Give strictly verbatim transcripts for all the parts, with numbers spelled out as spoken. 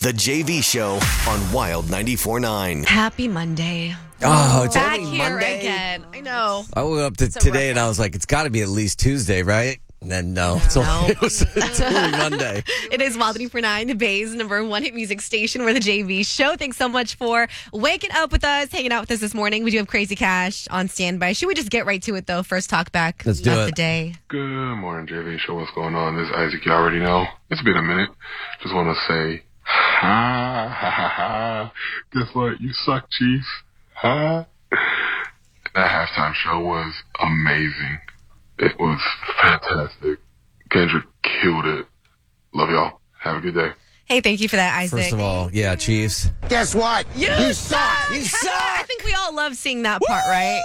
The J V Show on Wild ninety-four point nine. Happy Monday. Oh, it's Back only here Monday? again. I know. I woke up to So today rough. and I was like, it's got to be at least Tuesday, right? And then no, it's, only, it was, it's only Monday. It is Wild ninety-four point nine, the Bay's number one hit music station. We're the J V Show. Thanks so much for waking up with us, hanging out with us this morning. We do have Crazy Cash on standby. Should we just get right to it, though? First talk back Let's do of it. the day. Good morning, J V Show. What's going on? This is Isaac. You already know. It's been a minute. Just want to say, ha, ha, ha, ha. Guess what? You suck, Chiefs. Ha. That halftime show was amazing. It was fantastic. Kendrick killed it. Love y'all. Have a good day. Hey, thank you for that, Isaac. First of all, yeah, Chiefs. Guess what? You, suck! You I suck! think we all love seeing that part, right?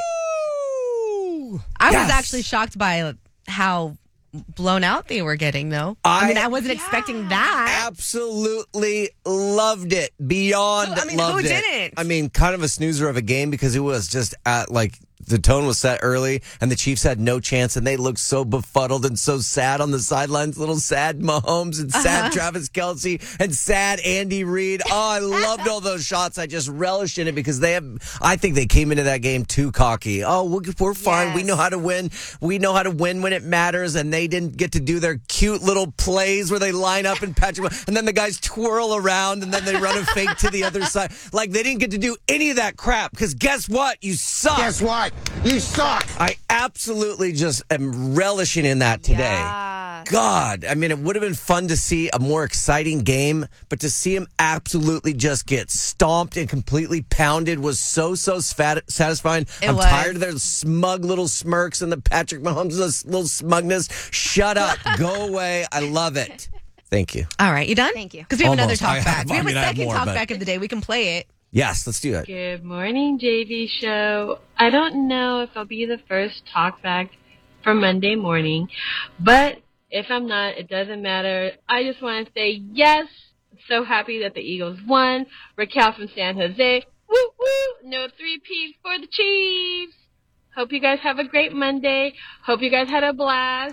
Woo! I Yes. was actually shocked by how blown out they were getting, though. I, I- mean, I wasn't expecting that. Absolutely loved it. Beyond Who- I mean, loved who it. didn't? I mean, kind of a snoozer of a game because it was just at like the tone was set early and the Chiefs had no chance and they looked so befuddled and so sad on the sidelines. Little sad Mahomes and sad Uh-huh. Travis Kelce and sad Andy Reid. Oh, I loved all those shots. I just relished in it because they have, I think they came into that game too cocky. Oh, we're, we're fine. We Yes. know how to win. We know how to win when it matters. And they didn't get to do their cute little plays where they line up and Patrick, and then the guys twirl around and then they run a fake to the other side. Like they didn't get to do any of that crap because guess what? You suck. Guess what? You suck. I absolutely just am relishing in that today. Yeah. God, I mean, it would have been fun to see a more exciting game, but to see him absolutely just get stomped and completely pounded was so, so spat- satisfying. It I'm was. tired of their smug little smirks and the Patrick Mahomes' little smugness. Shut up. Go away. I love it. Thank you. All right, you done? Thank you. Because we have another Almost. talk I back. have- we have I mean, a I have second more, talk but- back of the day. We can play it. Yes, let's do it. Good morning, J V Show. I don't know if I'll be the first talk back for Monday morning, but if I'm not, it doesn't matter. I just want to say yes. I'm so happy that the Eagles won. Raquel from San Jose. Woo woo! No three-peat for the Chiefs. Hope you guys have a great Monday. Hope you guys had a blast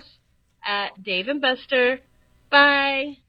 at Dave and Buster. Bye.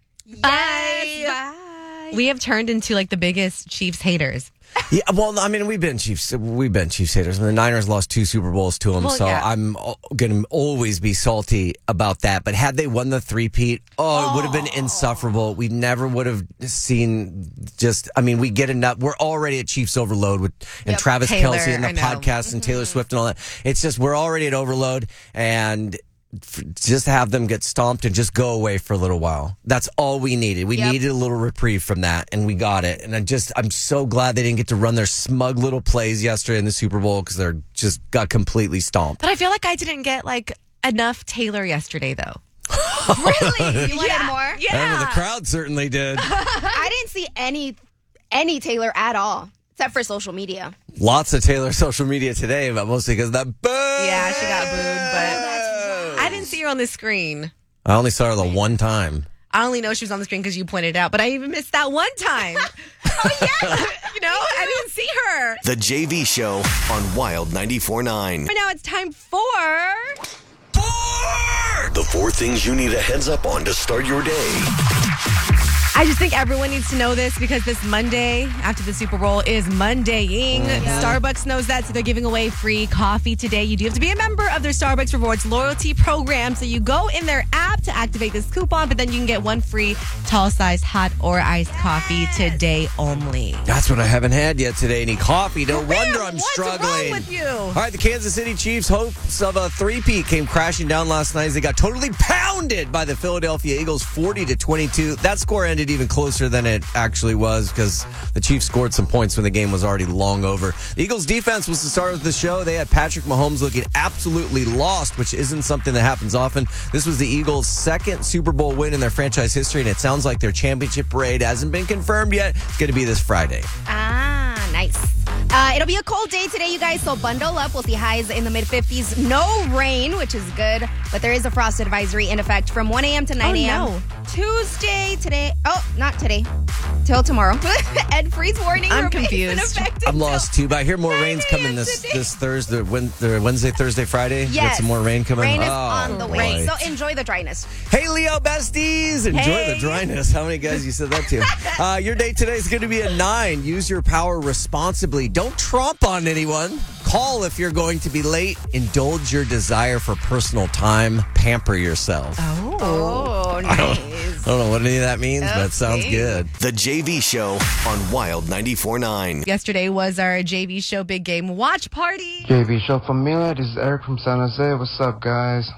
Bye. Bye. We have turned into like the biggest Chiefs haters. Yeah, well, I mean, we've been Chiefs. We've been Chiefs haters. And the Niners lost two Super Bowls to them, Well, so yeah. I'm going to always be salty about that. But had they won the three-peat, oh, it would have been insufferable. We never would have seen just, I mean, we get enough. We're already at Chiefs overload with and Yep. Travis Taylor, Kelce and the I know. podcast and Taylor Swift and all that. It's just, we're already at overload. And f- just have them get stomped and just go away for a little while. That's all we needed. We Yep. needed a little reprieve from that, and we got it. And I just, I'm so glad they didn't get to run their smug little plays yesterday in the Super Bowl because they're just got completely stomped. But I feel like I didn't get like enough Taylor yesterday, though. Really? You wanted more? And the Yeah. crowd certainly did. I didn't see any any Taylor at all, except for social media. Lots of Taylor social media today, but mostly because of that boo. Yeah, she got booed, but I didn't see her on the screen. I only saw her the one time. I only know she was on the screen because you pointed it out, but I even missed that one time. Oh, yeah. You know, I didn't see her. The J V Show on Wild ninety-four point nine. But now it's time for... The four things you need a heads up on to start your day. I just think everyone needs to know this because this Monday after the Super Bowl is Mondaying. Starbucks knows that, so they're giving away free coffee today. You do have to be a member of their Starbucks Rewards loyalty program. So you go in their app to activate this coupon, but then you can get one free tall-sized hot or iced coffee today only. That's what I haven't had yet today. Any coffee. No For real? wonder I'm What's struggling. wrong with you? All right, the Kansas City Chiefs' hopes of a three-peat came crashing down last night as they got totally pounded by the Philadelphia Eagles, forty to twenty-two. That score ended even closer than it actually was because the Chiefs scored some points when the game was already long over. The Eagles' defense was the star of the show. They had Patrick Mahomes looking absolutely lost, which isn't something that happens often. This was the Eagles' second Super Bowl win in their franchise history, and it sounds like their championship parade hasn't been confirmed yet. It's going to be this Friday. Ah, nice. Uh, it'll be a cold day today, you guys, so bundle up. We'll see highs in the mid-fifties. No rain, which is good, but there is a frost advisory in effect from one a.m. to nine a.m. no. Tuesday today. Oh, not today. till tomorrow. And freeze warning I'm remains in confused. effect I'm until lost too, but I hear more nine rain's coming a.m. this today. this Thursday, when, the Wednesday, Thursday, Friday. You got Yes. some more rain coming. Rain is oh, on the way. boy. So enjoy the dryness. Hey, Leo besties, enjoy Hey. the dryness. How many guys you said that to? uh, your day today is going to be a nine. Use your power responsibly. Don't tromp on anyone. Call if you're going to be late. Indulge your desire for personal time. Pamper yourself. Oh, I don't, nice. I don't know what any of that means, but it sounds Okay. good. The J V Show on Wild ninety-four point nine. Yesterday was our J V Show Big Game Watch Party. J V Show Familia, this is Eric from San Jose. What's up, guys?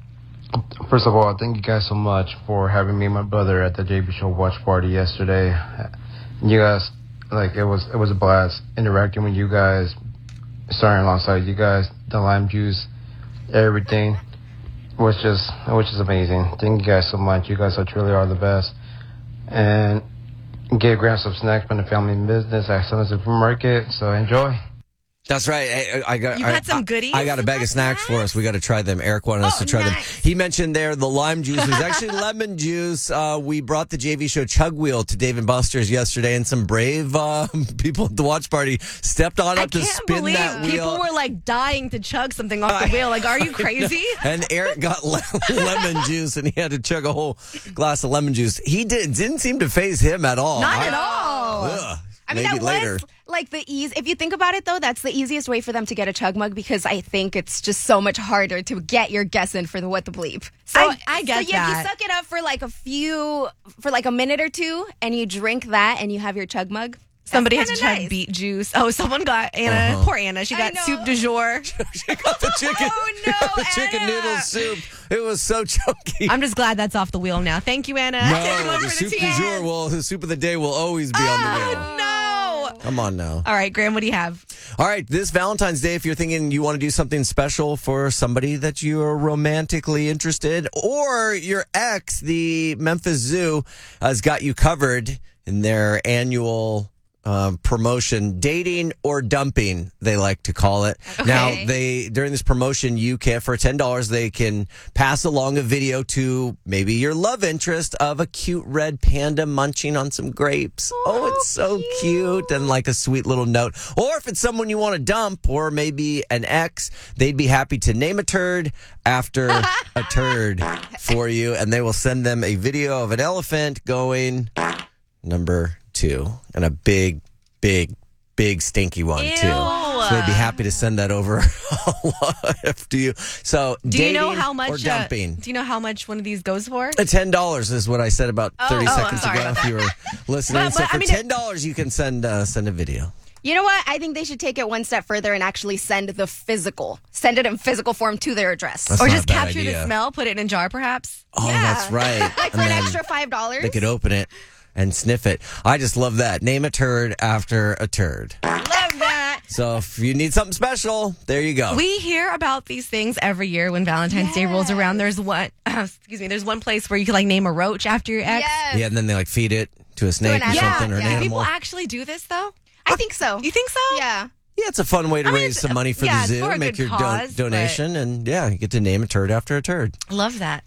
First of all, thank you guys so much for having me and my brother at the J V Show Watch Party yesterday. You guys, like, it was it was a blast interacting with you guys, starting alongside you guys, the lime juice, everything was just, which is amazing. Thank you guys so much. You guys are truly are the best. And gave Graham some snacks from the family business at Sun Supermarket, so enjoy. That's right. I, I got. You I, got some goodies? I got a bag of snacks for us. We got to try them. Eric wanted us Oh, to try them. nice. He mentioned there the lime juice. It was actually lemon juice. Uh, we brought the J V Show Chug Wheel to Dave and Buster's yesterday, and some brave uh, people at the watch party stepped on up I to can't spin believe that wheel. people were like dying to chug something off the wheel. Like, are you crazy? And Eric got le- lemon juice, and he had to chug a whole glass of lemon juice. He did, didn't seem to faze him at all. Not I- at all. Ugh, I mean, maybe that later. was like the ease. If you think about it, though, that's the easiest way for them to get a chug mug because I think it's just so much harder to get your guess in for the what the bleep. So I- I get so yeah, that. you suck it up for like a few, for like a minute or two, and you drink that, and you have your chug mug. Somebody had That's to chug kinda nice. beet juice. Oh, someone got Anna. Uh-huh. Poor Anna. She I got know. soup du jour. She got the chicken, Oh, no, the chicken Anna. noodle soup. It was so chunky. I'm just glad that's off the wheel now. Thank you, Anna. No, One the for soup du T N. jour will, the soup of the day will always be on the wheel. Oh, no. Come on now. All right, Graham, what do you have? All right, this Valentine's Day, if you're thinking you want to do something special for somebody that you're romantically interested, or your ex, the Memphis Zoo, has got you covered in their annual um, promotion, dating or dumping, they like to call it. Okay. Now, they during this promotion, you can, for ten dollars, they can pass along a video to maybe your love interest of a cute red panda munching on some grapes. Oh, it's so cute. And like a sweet little note. Or if it's someone you want to dump, or maybe an ex, they'd be happy to name a turd after a turd for you. And they will send them a video of an elephant going number two, and a big, big, big stinky one Ew. too. So they'd be happy to send that over to you. So Do you know dating how much? or uh, dumping? do you know how much one of these goes for? Uh, ten dollars is what I said about thirty oh, I'm seconds sorry ago. about If you were listening, But- so but, I for mean, ten dollars, you can send uh, send a video. You know what? I think they should take it one step further and actually send the physical, send it in physical form to their address. That's Or not just a bad capture idea. the smell, put it in a jar, perhaps? Oh, Yeah. that's right. Like for And an then extra five dollars. they could open it and sniff it. I just love that. Name a turd after a turd. Love that. So if you need something special, there you go. We hear about these things every year when Valentine's Day rolls around. There's one, excuse me, there's one place where you can like name a roach after your ex. Yes. Yeah, and then they like feed it to a snake an or animal. something or an Yeah. Do people animal. actually do this though? I think so. You think so? Yeah. Yeah, it's a fun way to I mean, raise it's- some money for yeah, the it's zoo. for a Make good your cause, don- donation, and yeah, you get to name a turd after a turd. Love that.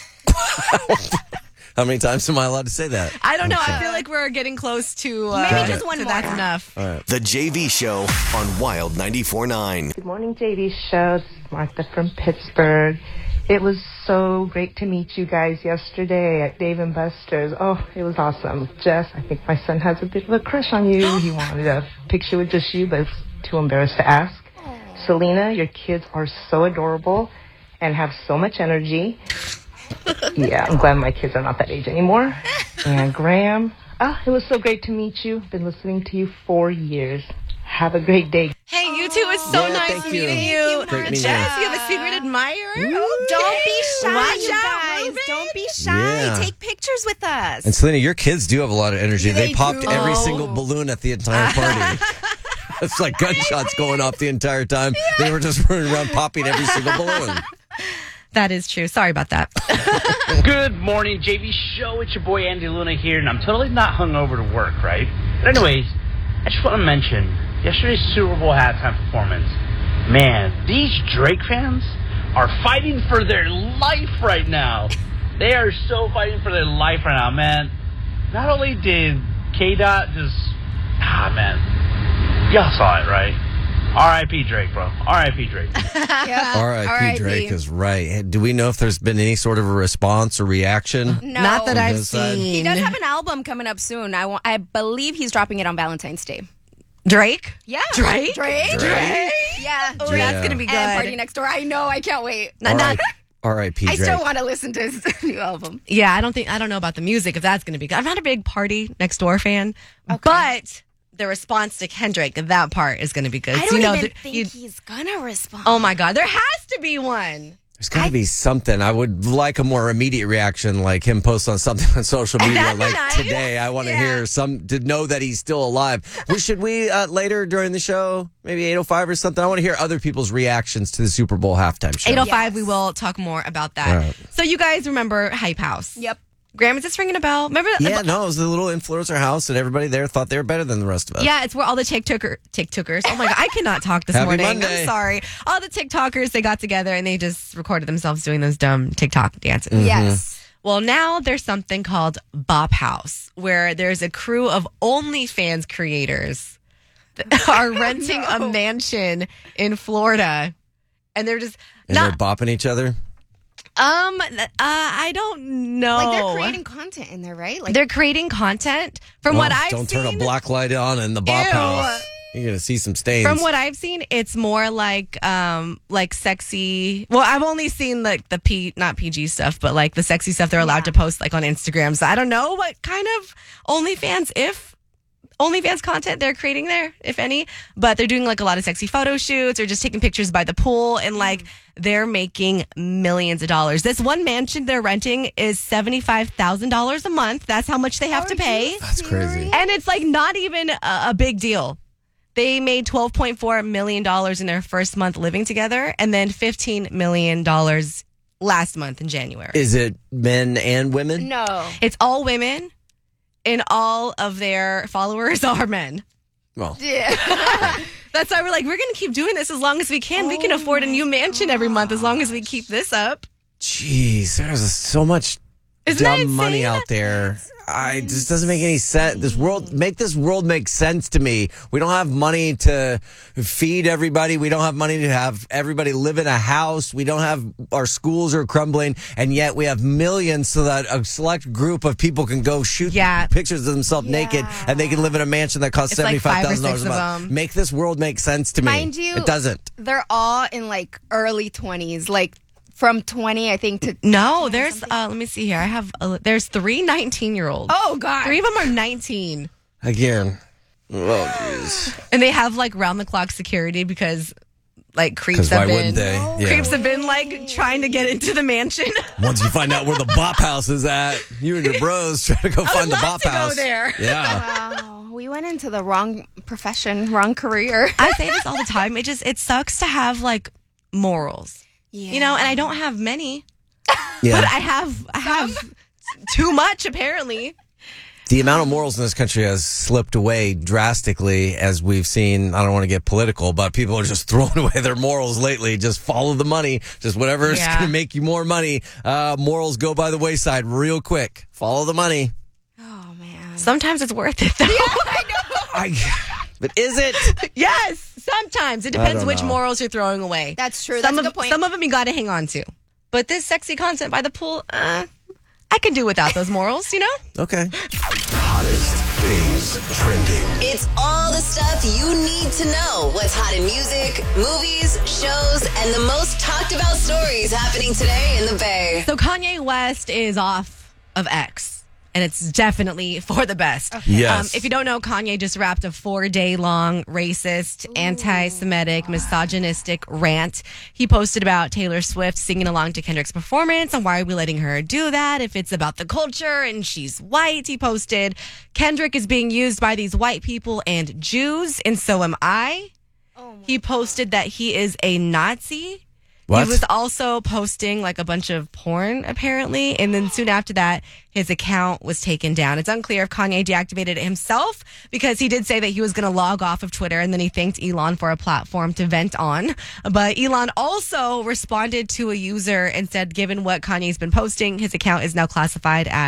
How many times am I allowed to say that? I don't know. Okay. I feel like we're getting close to uh, Maybe just one to more. That's enough. The J V Show on Wild ninety-four point nine. Good morning, J V Show. This is Martha from Pittsburgh. It was so great to meet you guys yesterday at Dave and Buster's. Oh, it was awesome. Jess, I think my son has a bit of a crush on you. He wanted a picture with just you, but is too embarrassed to ask. Selena, your kids are so adorable and have so much energy. Yeah, I'm glad my kids are not that age anymore. And Graham, oh, it was so great to meet you. Been listening to you for years. Have a great day. Hey, you two. It's so Yeah, nice thank you. meeting Thank you. you, Great meeting Jess, you. you have a secret admirer. Oh, don't be shy, Watch you out, guys. Ruben. Don't be shy. Yeah. Take pictures with us. And Selena, your kids do have a lot of energy. They, They popped do. every Oh. single balloon at the entire party. It's like gunshots going off the entire time. They were just running around popping every single balloon. That is true. Sorry about that. Good morning, J V Show. It's your boy Andy Luna here, and I'm totally not hungover to work, right? But anyways, I just want to mention yesterday's Super Bowl halftime performance. Man, these Drake fans are fighting for their life right now. They are so fighting for their life right now, man. Not only did K-Dot just, ah, man. Y'all saw it, right? R I P Drake, bro. R I P Drake. Yeah. R I P Drake is right. Do we know if there's been any sort of a response or reaction? No. Not that On I've his side? He seen. does have an album coming up soon. I, want, I believe he's dropping it on Valentine's Day. Drake? Yeah. Drake? Drake? Drake? Yeah. Oh, Drake. that's going to be good. And Party Next Door. I know. I can't wait. Not- not- R I P I Drake. still want to listen to his new album. yeah, I don't think, I don't know about the music if that's going to be good. I'm not a big Party Next Door fan, but the response to Kendrick, that part is going to be good. I So, don't you know, even the- think you- he's gonna respond. oh my God, there has to be one. There's got to be something. I would like a more immediate reaction, like him post on something on social media, That'd be like nice. today. I want to hear some to know that he's still alive. Well, should we uh, later during the show, maybe eight oh five or something? I want to hear other people's reactions to the Super Bowl halftime show. eight oh five, we will talk more about that. Right. So you guys remember Hype House? Yep. Graham, is this ringing a bell? Remember? Yeah, no, it was the little influencer house, and everybody there thought they were better than the rest of us. Yeah, it's where all the TikToker, TikTokers. Oh my God, I cannot talk this Happy morning. Monday. I'm sorry. All the TikTokers, they got together and they just recorded themselves doing those dumb TikTok dances. Mm-hmm. Yes. Well, now there's something called Bop House, where there's a crew of OnlyFans creators that are renting a mansion in Florida, and they're just And not. they're bopping each other. Um, uh, I don't know. Like they're creating content in there, right? Like They're creating content. From what Well, I've don't seen, turn a black light on in the bop Ew. house. You're gonna see some stains. From what I've seen, it's more like um like sexy. Well, I've only seen like the P not P G stuff, but like the sexy stuff they're allowed to post like on Instagram. So I don't know what kind of OnlyFans, if OnlyFans content they're creating there, if any. But they're doing like a lot of sexy photo shoots or just taking pictures by the pool, and like they're making millions of dollars. This one mansion they're renting is seventy-five thousand dollars a month. That's how much they have to pay. That's crazy. And it's like not even a, a big deal. They made twelve point four million dollars in their first month living together, and then fifteen million dollars last month in January. Is it men and women? no. It's all women, and all of their followers are men. Well, Yeah. That's why we're like, we're going to keep doing this as long as we can. we can afford a new mansion every month as long as we keep this up. jeez, there's so much Isn't that dumb money insane? out there. I it just doesn't make any sense. This world make this world make sense to me. We don't have money to feed everybody. We don't have money to have everybody live in a house. We don't have our schools are crumbling, and yet we have millions so that a select group of people can go shoot Yeah. pictures of themselves naked, and they can live in a mansion that costs It's like seventy five five or thousand dollars a six of month. them. Make this world make sense to me. Mind you, it doesn't. They're all in like early twenties, like from twenty, I think, to. No, there's, uh, let me see here. I have, uh, there's three nineteen year olds. Oh, God. Three of them are nineteen. Again. Oh, jeez. And they have like round the clock security because like creeps Because why have been wouldn't they? Yeah. creeps have been like trying to get into the mansion. Once you find out where the bop house is at, you and your bros try to go I find would the love bop to go house. there. Yeah. Wow, we went into the wrong profession, wrong career. I say this all the time. It just it sucks to have like morals. Yeah. You know, and I don't have many. Yeah. But I have I have too much apparently. The amount of morals in this country has slipped away drastically as we've seen. I don't want to get political, but people are just throwing away their morals lately. Just follow the money. Just whatever is Yeah. going to make you more money. Uh, morals go by the wayside real quick. Follow the money. Oh, man. Sometimes it's worth it though. I, but is it? Yes, sometimes it depends don't which know. morals you're throwing away. That's true. Some That's a of good point. some of them you got to hang on to. But this sexy content by the pool, uh, I can do without those morals, you know? Okay. Hottest things trending. It's all the stuff you need to know. What's hot in music, movies, shows, and the most talked about stories happening today in the Bay. So Kanye West is off of X. And it's definitely for the best. Yes. Um, if you don't know, Kanye just wrapped a four-day-long racist, anti-Semitic, misogynistic rant. He posted about Taylor Swift singing along to Kendrick's performance and why are we letting her do that if it's about the culture and she's white. He posted, Kendrick is being used by these white people and Jews, and so am I. He posted that he is a Nazi. What? He was also posting like a bunch of porn, apparently. And then soon after that, his account was taken down. It's unclear if Kanye deactivated it himself because he did say that he was going to log off of Twitter and then he thanked Elon for a platform to vent on. But Elon also responded to a user and said, given what Kanye's been posting, his account is now classified as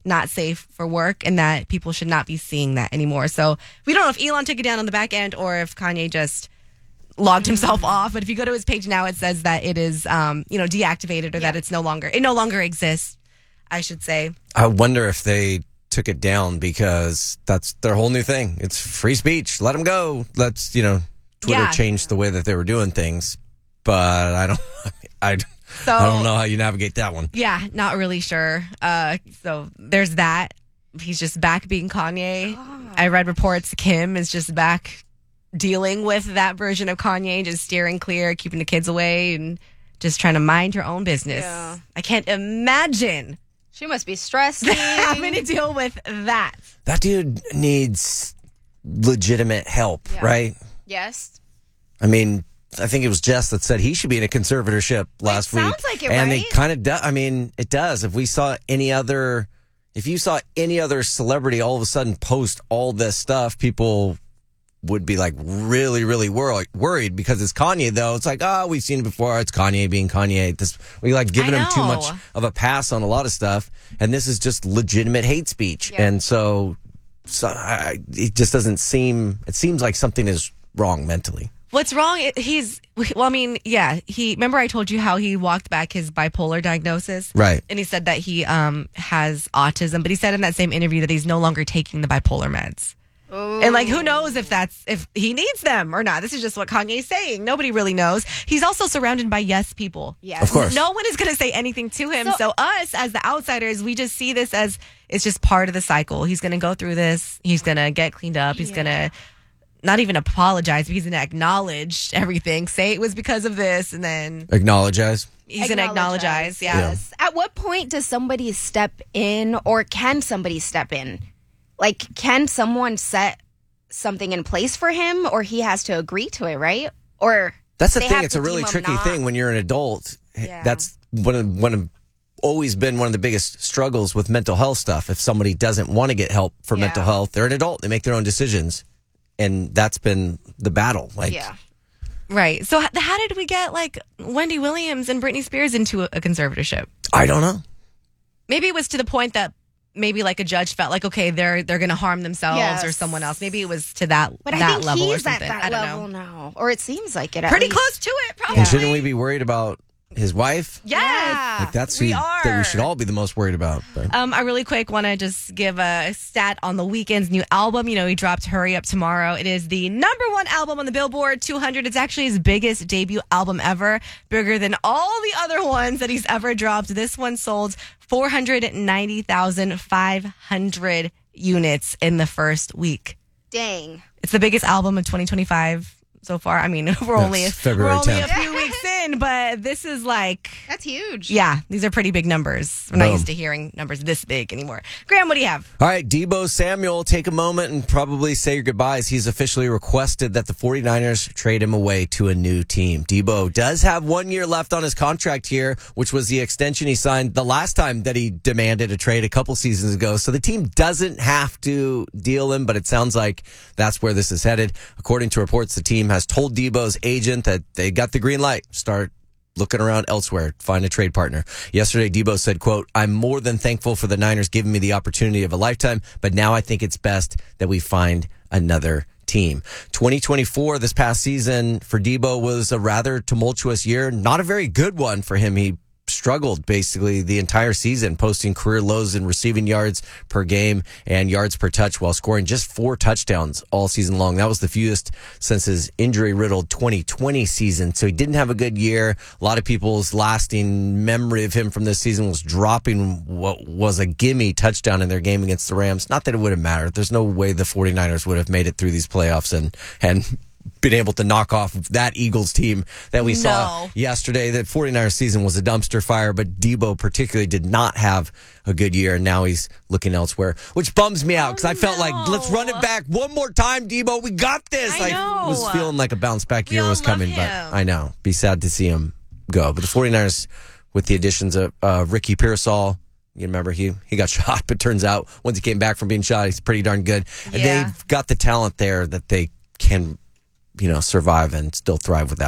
not safe for work and that people should not be seeing that anymore. So we don't know if Elon took it down on the back end or if Kanye just logged himself off. But if you go to his page now, it says that it is, um, you know, deactivated or yeah. that it's no longer, it no longer exists, I should say. I wonder if they took it down because that's their whole new thing. It's free speech. Let them go. Let's, you know, Twitter yeah. changed the way that they were doing things. But I don't, I, so, I don't know how you navigate that one. Yeah, not really sure. Uh, so there's that. He's just back being Kanye. Oh. I read reports Kim is just back dealing with that version of Kanye, just steering clear, keeping the kids away, and just trying to mind her own business. Yeah. I can't imagine. She must be stressed. Having to deal with that. That dude needs legitimate help, yeah. right? Yes. I mean, I think it was Jess that said he should be in a conservatorship last it week. Sounds like it, and right? it kind of does. I mean, it does. If we saw any other, if you saw any other celebrity all of a sudden post all this stuff, people would be like really, really wor- worried because it's Kanye, though. It's like, oh, we've seen it before. It's Kanye being Kanye. This, we like giving him too much of a pass on a lot of stuff. And this is just legitimate hate speech. Yeah. And so, so I, it just doesn't seem, it seems like something is wrong mentally. What's wrong? He's, well, I mean, yeah, he, remember I told you how he walked back his bipolar diagnosis? Right. And he said that he um has autism, but he said in that same interview that he's no longer taking the bipolar meds. Ooh. And like, who knows if that's, if he needs them or not. This is just what Kanye's saying. Nobody really knows. He's also surrounded by yes people. Yes. Of course. No one is going to say anything to him. So, so us as the outsiders, we just see this as, it's just part of the cycle. He's going to go through this. He's going to get cleaned up. He's yeah. going to not even apologize, but he's going to acknowledge everything. Say it was because of this, and then acknowledge. He's going to acknowledge. Yes. yes. At what point does somebody step in, or can somebody step in? Like, can someone set something in place for him, or he has to agree to it, right? Or that's the thing. It's a really tricky not. thing when you're an adult. Yeah. That's one of one of always been one of the biggest struggles with mental health stuff. If somebody doesn't want to get help for yeah. mental health, they're an adult. They make their own decisions. And that's been the battle. Like, yeah. Right. So h- how did we get like Wendy Williams and Britney Spears into a, a conservatorship? I don't know. Maybe it was to the point that maybe like a judge felt like, okay, they're they're going to harm themselves yes. or someone else. Maybe it was to that, but that I think level he's or something. At that I don't level know. now. Or it seems like it. At Pretty least. close to it, probably. And shouldn't we be worried about his wife? Yes. Like that's we who are. that we should all be the most worried about. But. Um, I really quick want to just give a stat on The Weeknd's new album. You know, he dropped Hurry Up tomorrow. It is the number one album on the Billboard two hundred. It's actually his biggest debut album ever, bigger than all the other ones that he's ever dropped. This one sold four hundred ninety thousand five hundred units in the first week. Dang. It's the biggest album of twenty twenty-five so far. I mean, we're only, we're only a few weeks in, but this is like... That's huge. Yeah, these are pretty big numbers. We're not Boom. used to hearing numbers this big anymore. Graham, what do you have? All right, Deebo Samuel, take a moment and probably say your goodbyes. He's officially requested that the 49ers trade him away to a new team. Deebo does have one year left on his contract here, which was the extension he signed the last time that he demanded a trade a couple seasons ago. So the team doesn't have to deal him, but it sounds like that's where this is headed. According to reports, the team has told Deebo's agent that they got the green light. Start looking around elsewhere, find a trade partner. Yesterday, Deebo said, quote, "I'm more than thankful for the Niners giving me the opportunity of a lifetime, but now I think it's best that we find another team." twenty twenty-four, this past season for Deebo was a rather tumultuous year. Not a very good one for him. He struggled basically the entire season, posting career lows in receiving yards per game and yards per touch while scoring just four touchdowns all season long. That was the fewest since his injury-riddled twenty twenty season. So he didn't have a good year. A lot of people's lasting memory of him from this season was dropping what was a gimme touchdown in their game against the Rams. Not that it would have mattered. There's no way the 49ers would have made it through these playoffs and and been able to knock off that Eagles team that we No. saw yesterday. The 49ers season was a dumpster fire, but Deebo particularly did not have a good year, and now he's looking elsewhere, which bums me out because Oh, I felt no. like, let's run it back one more time, Deebo. We got this. I know. was feeling like a bounce back We year all was love coming, him. but I know. Be sad to see him go. But the 49ers, with the additions of uh, Ricky Pearsall, you remember he he got shot, but turns out once he came back from being shot, he's pretty darn good. And Yeah. they've got the talent there that they can, you know, survive and still thrive without him.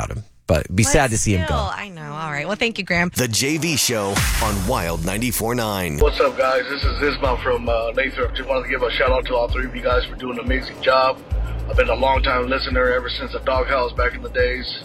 but it'd be But sad to see him still, go. I know. All right. Well, thank you, Graham. The J V Show on Wild ninety-four point nine. What's up, guys? This is Ismail from uh, Lathrop. Just wanted to give a shout out to all three of you guys for doing an amazing job. I've been a long time listener ever since the Doghouse back in the days.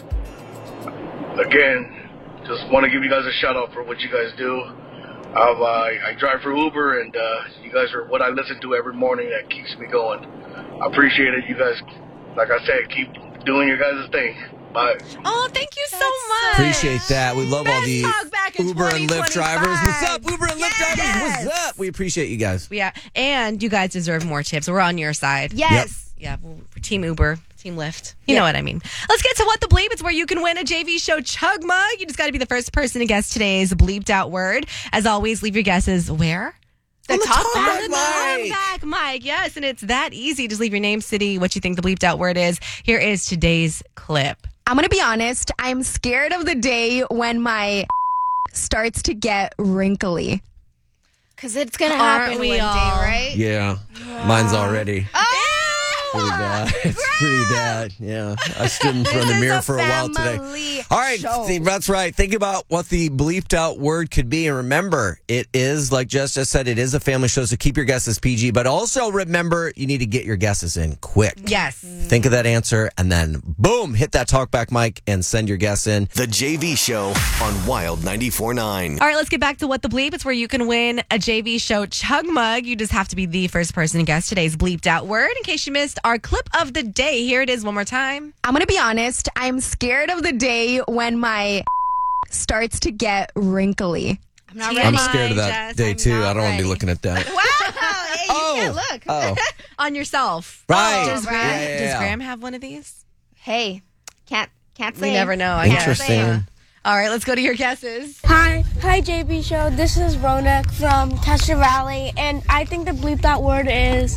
Again, just want to give you guys a shout out for what you guys do. I've, uh, I drive for Uber, and uh, you guys are what I listen to every morning that keeps me going. I appreciate it. You guys, like I said, keep doing your guys' thing. Bye. Oh, thank you so much. Appreciate that. We love all Best the talk back in Uber and Lyft drivers. What's up, Uber and Lyft drivers? Yes. What's up? We appreciate you guys. Yeah, and you guys deserve more tips. We're on your side. Yes. Yeah, well, Team Uber, Team Lyft. You Yeah. know what I mean. Let's get to What the Bleep. It's where you can win a J V Show Chug Mug. You just got to be the first person to guess today's bleeped out word. As always, leave your guesses where? The talk back. On the talkback mic. Yes, and it's that easy. Just leave your name, city, what you think the bleeped out word is. Here is today's clip. I'm going to be honest. I'm scared of the day when my starts to get wrinkly. Because it's going to Aren't happen we one all? day, right? Yeah, mine's already Oh! pretty bad. It's pretty bad. Yeah, I stood in front of the This is mirror a for a while today. family All right, show. Steve, that's right. Think about what the bleeped out word could be. And remember, it is, like Jess just said, it is a family show, so keep your guesses P G. But also remember, you need to get your guesses in quick. Yes. Think of that answer, and then boom, hit that talkback mic and send your guess in. The J V Show on Wild ninety-four point nine. All right, let's get back to What the Bleep. It's where you can win a J V Show Chug Mug. You just have to be the first person to guess today's bleeped out word. In case you missed our clip of the day, here it is one more time. I'm going to be honest. I'm scared of the day when my starts to get wrinkly. I'm not I'm scared of that day, too. I don't want to be looking at that. Wow. Hey, Oh. you can't look. Oh, On yourself. right. Does, Graham, Yeah, yeah, does yeah. Graham have one of these? Hey, can't can't say. We never know, I guess. Interesting. All right, let's go to your guesses. Hi, hi J B Show. This is Ronak from Castro Valley, and I think the bleep that word is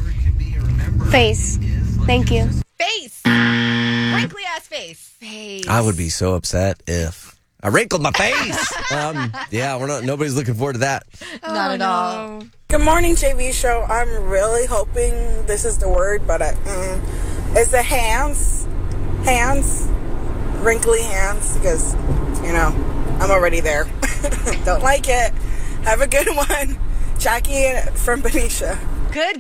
face. Thank you. Face. Wrinkly ass face. Face. I would be so upset if I wrinkled my face. um, yeah, we're not. Nobody's looking forward to that. Not at all. Good morning, J V Show. I'm really hoping this is the word, but I, mm, it's the hands, hands, wrinkly hands, because, you know, I'm already there. Don't like it. Have a good one. Jackie from Benicia. Good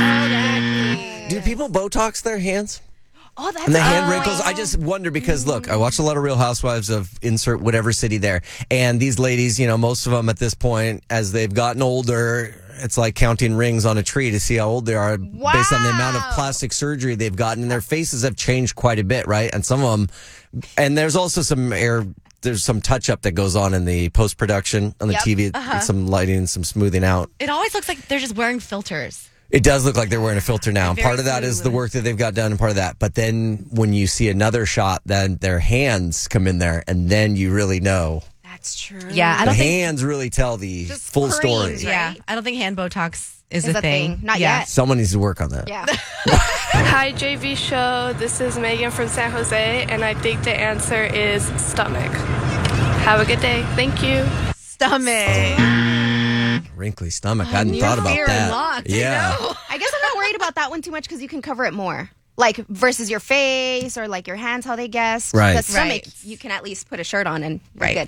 guess. Do people Botox their hands? Oh, that's And the hand oh. wrinkles, I just wonder because, look, I watch a lot of Real Housewives of insert whatever city there. And these ladies, you know, most of them at this point, as they've gotten older, it's like counting rings on a tree to see how old they are based on the amount of plastic surgery they've gotten. And their faces have changed quite a bit, right? And some of them, and there's also some air, there's some touch up that goes on in the post production on the Yep. T V, Uh-huh. some lighting, some smoothing out. It always looks like they're just wearing filters. It does look like they're wearing a filter now. And Very part of that is the work that they've got done and part of that. But then when you see another shot, then their hands come in there and then you really know. That's true. Yeah, I The don't think. hands really tell the full story. Yeah, I don't think hand Botox is, Is a a thing. thing. Not yeah. yet. Someone needs to work on that. Yeah. Hi, J V Show. This is Megan from San Jose, and I think the answer is stomach. Have a good day. Thank you. Stomach. Wrinkly stomach. I hadn't New thought about fear that. unlocked, I Yeah. know. I guess I'm not worried about that one too much because you can cover it more. Like versus your face or like your hands, how they guess. Right. The stomach, Right. you can at least put a shirt on and you're Right. good.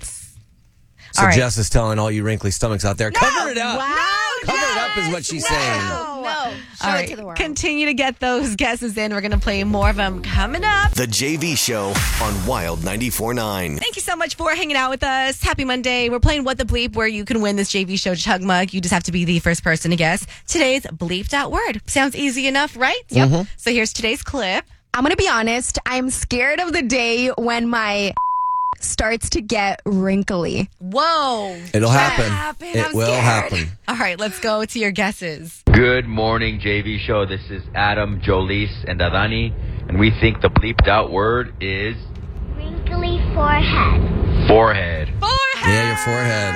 So All right. Jess is telling all you wrinkly stomachs out there, cover it up. Wow. Cover it up is what she's saying. No, no. Show All it right. to the world. Continue to get those guesses in. We're going to play more of them coming up. The J V Show on Wild ninety-four point nine. Thank you so much for hanging out with us. Happy Monday. We're playing What the Bleep, where you can win this J V Show Chug Mug. You just have to be the first person to guess today's bleeped out word. Sounds easy enough, right? Yep. Mm-hmm. So here's today's clip. I'm going to be honest. I'm scared of the day when my starts to get wrinkly. Whoa. It'll happen. happen. It I'm will scared. happen. All right, let's go to your guesses. Good morning, J V Show. This is Adam, Jolise, and Adani, and we think the bleeped out word is Wrinkly forehead. forehead. Forehead. Yeah, your forehead.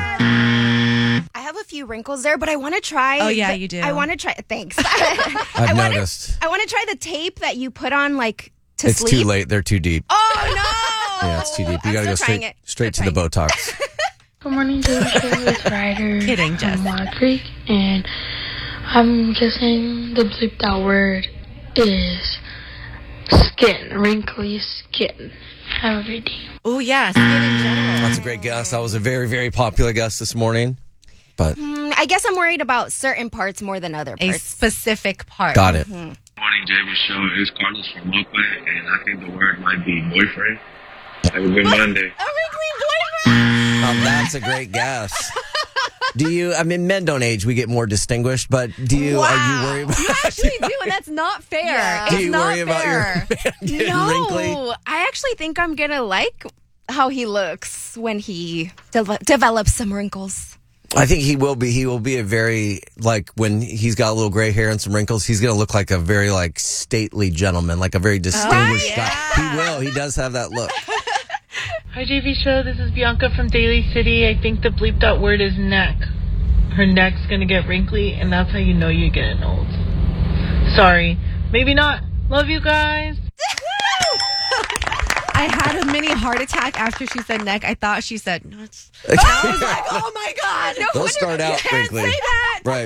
I have a few wrinkles there, but I want to try. Oh, yeah, the- you do. I want to try. Thanks. I've I wanna- noticed. I want to try the tape that you put on, like to It's sleep. too late. They're too deep. Oh no! Yeah, it's too deep. You I'm got to go still trying straight it. straight to Still the Botox. Good morning, J V Show. It's Ryder Kidding, Jess. from Wild Creek, and I'm guessing the bleeped out word is skin, wrinkly skin. have a day. Oh, yeah. Skin in general. That's a great guess. That was a very, very popular guess this morning. But Mm, I guess I'm worried about certain parts more than other A parts. specific part. got it. Mhm. Morning, J V Show. It's Carlos from Oakland, and I think the word might be boyfriend. Have a good Monday. Um, that's a great guess. Do you, I mean, men don't age. We get more distinguished, but do you, are you worried about You actually do, and that's not fair. Yeah. It's Do you not worry about your fair. man getting No, wrinkly? I actually think I'm gonna like how he looks when he de- develops some wrinkles. I think he will be. He will be a very, like, when he's got a little gray hair and some wrinkles, he's going to look like a very, like, stately gentleman, like a very distinguished guy. He will. He does have that look. Hi, J V Show. This is Bianca from Daly City. I think the bleeped out word is neck. Her neck's gonna get wrinkly, and that's how you know you're getting old. Sorry. Maybe not. Love you guys. I had a mini heart attack after she said neck. I thought she said nuts. I was like, oh my God. No They'll wonder start you out can't wrinkly. say that. Right.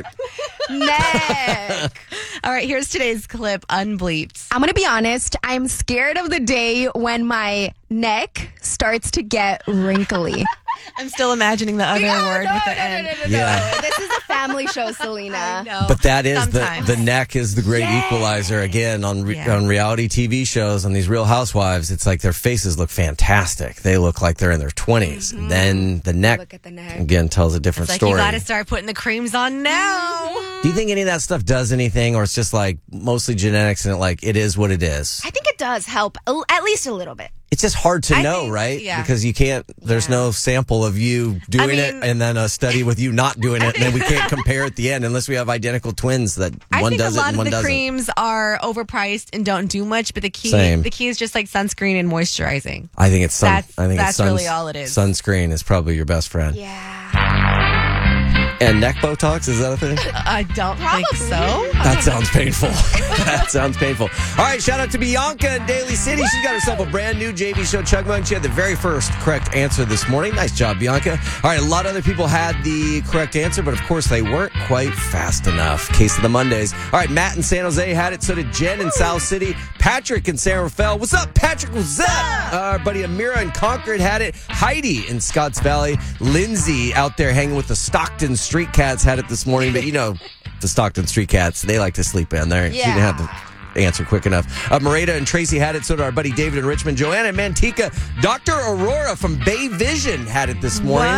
Neck. All right, here's today's clip, unbleeped. I'm gonna be honest. I'm scared of the day when my neck starts to get wrinkly. I'm still imagining the other word with the end. Yeah. This is a family show, Selena. But that is the, Sometimes. the neck is the great equalizer again on re, Yeah. on reality T V shows, on these Real Housewives. It's like their faces look fantastic. They look like they're in their twenties. And then the neck, Look at the neck. again tells a different It's like story. you got to start putting the creams on now. Do you think any of that stuff does anything, or it's just like mostly genetics and it like it is what it is? I think it does help, a- at least a little bit. It's just hard to I know, think- right? yeah. Because you can't, there's no sample of you doing mean- it and then a study with you not doing it. And then we can't compare at the end unless we have identical twins that I one think does a it lot and of one the doesn't. creams are overpriced and don't do much, but the key Same. the key is just like sunscreen and moisturizing. I think it's sun, That's- I think that's it's suns- really all it is. Sunscreen is probably your best friend. Yeah. And neck Botox, is that a thing? I don't think so. That sounds painful. That sounds painful. All right, shout out to Bianca in Daly City. She got herself a brand new J V Show Chug Mug. She had the very first correct answer this morning. Nice job, Bianca. All right, a lot of other people had the correct answer, but of course they weren't quite fast enough. Case of the Mondays. All right, Matt in San Jose had it. So did Jen in South City. Patrick in San Rafael. What's up, Patrick? What's up? Our buddy Amira in Concord had it. Heidi in Scotts Valley. Lindsay out there hanging with the Stockton Street Cats had it this morning, but you know, the Stockton Street Cats, they like to sleep in there. She didn't have the answer quick enough. Uh, Marita and Tracy had it, so did our buddy David in Richmond. Joanna in Manteca. Doctor Aurora from Bay Vision had it this morning.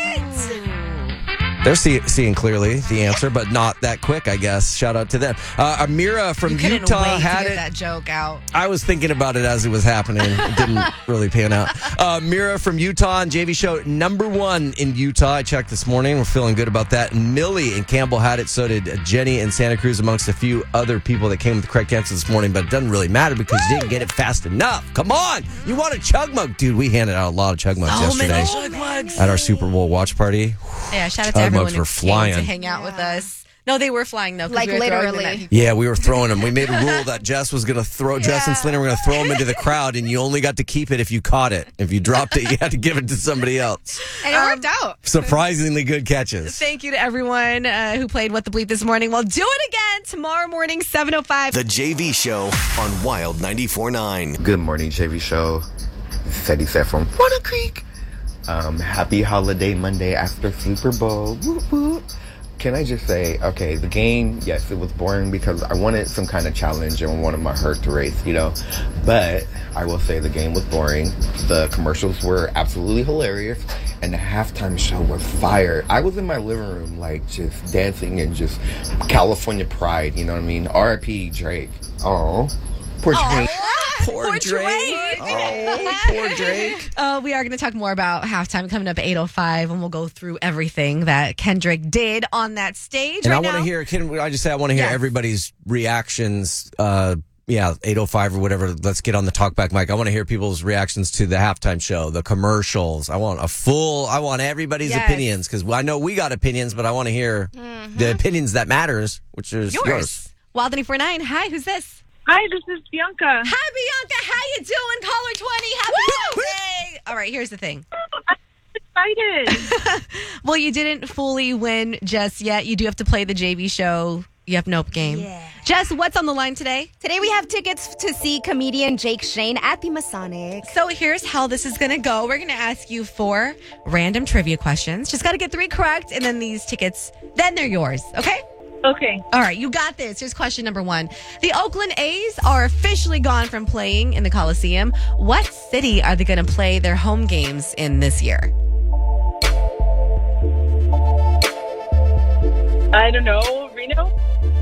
They're see- seeing clearly the answer, but not that quick, I guess. Shout out to them. Uh, Amira from You couldn't Utah wait had to get it. that joke out. I was thinking about it as it was happening. It didn't really pan out. Uh, Mira from Utah on J V Show, number one in Utah. I checked this morning. We're feeling good about that. And Millie in Campbell had it. So did Jenny in Santa Cruz, amongst a few other people that came with the correct answer this morning. But it doesn't really matter because you didn't get it fast enough. Come on. You want a chug mug? Dude, we handed out a lot of chug mugs So many yesterday chug mugs. at our Super Bowl watch party. Yeah, shout out Chug to everyone mugs who were came flying. to hang out with us. No, they were flying though. 'cause Like we were throwing them literally. at people. Yeah, we were throwing them. We made a rule that Jess was going to throw, Jess and Selena were going to throw them into the crowd, and you only got to keep it if you caught it. If you dropped it, you had to give it to somebody else. And it worked out. Surprisingly good catches. Thank you to everyone uh, who played What the Bleep this morning. We'll do it again tomorrow morning, seven oh five. The J V Show on Wild ninety-four point nine. Good morning, J V Show. This is Teddy Seth from Water Creek. Um, happy holiday Monday after Super Bowl. Whoop, whoop. Can I just say, okay, the game, yes, it was boring because I wanted some kind of challenge and wanted my heart to race, you know. But I will say the game was boring. The commercials were absolutely hilarious. And the halftime show was fire. I was in my living room, like, just dancing and just California pride, you know what I mean? R I P Drake. Oh, poor Drake. Poor Drake. Oh, poor Drake. Uh, we are going to talk more about halftime coming up at eight oh five, and we'll go through everything that Kendrick did on that stage. And right I want to now. hear, can I just say, I want to hear Yes. everybody's reactions. Uh, yeah, eight oh five or whatever. Let's get on the talkback mic. I want to hear people's reactions to the halftime show, the commercials. I want a full, I want everybody's Yes. opinions because I know we got opinions, but I want to hear the opinions that matters, which is yours. yours. Wild ninety-four point nine. Hi, who's this? Hi, this is Bianca. Hi, Bianca. How you doing? Caller twenty. Happy birthday. All right, here's the thing. Excited. Well, you didn't fully win just yet. You do have to play the J V Show Yep, Nope game. Yeah. Jess, what's on the line today? Today we have tickets to see comedian Jake Shane at the Masonic. So here's how this is going to go. We're going to ask you four random trivia questions. Just got to get three correct, and then these tickets, then they're yours, okay? Okay. All right, you got this. Here's question number one. The Oakland A's are officially gone from playing in the Coliseum. What city are they going to play their home games in this year? I don't know. Reno?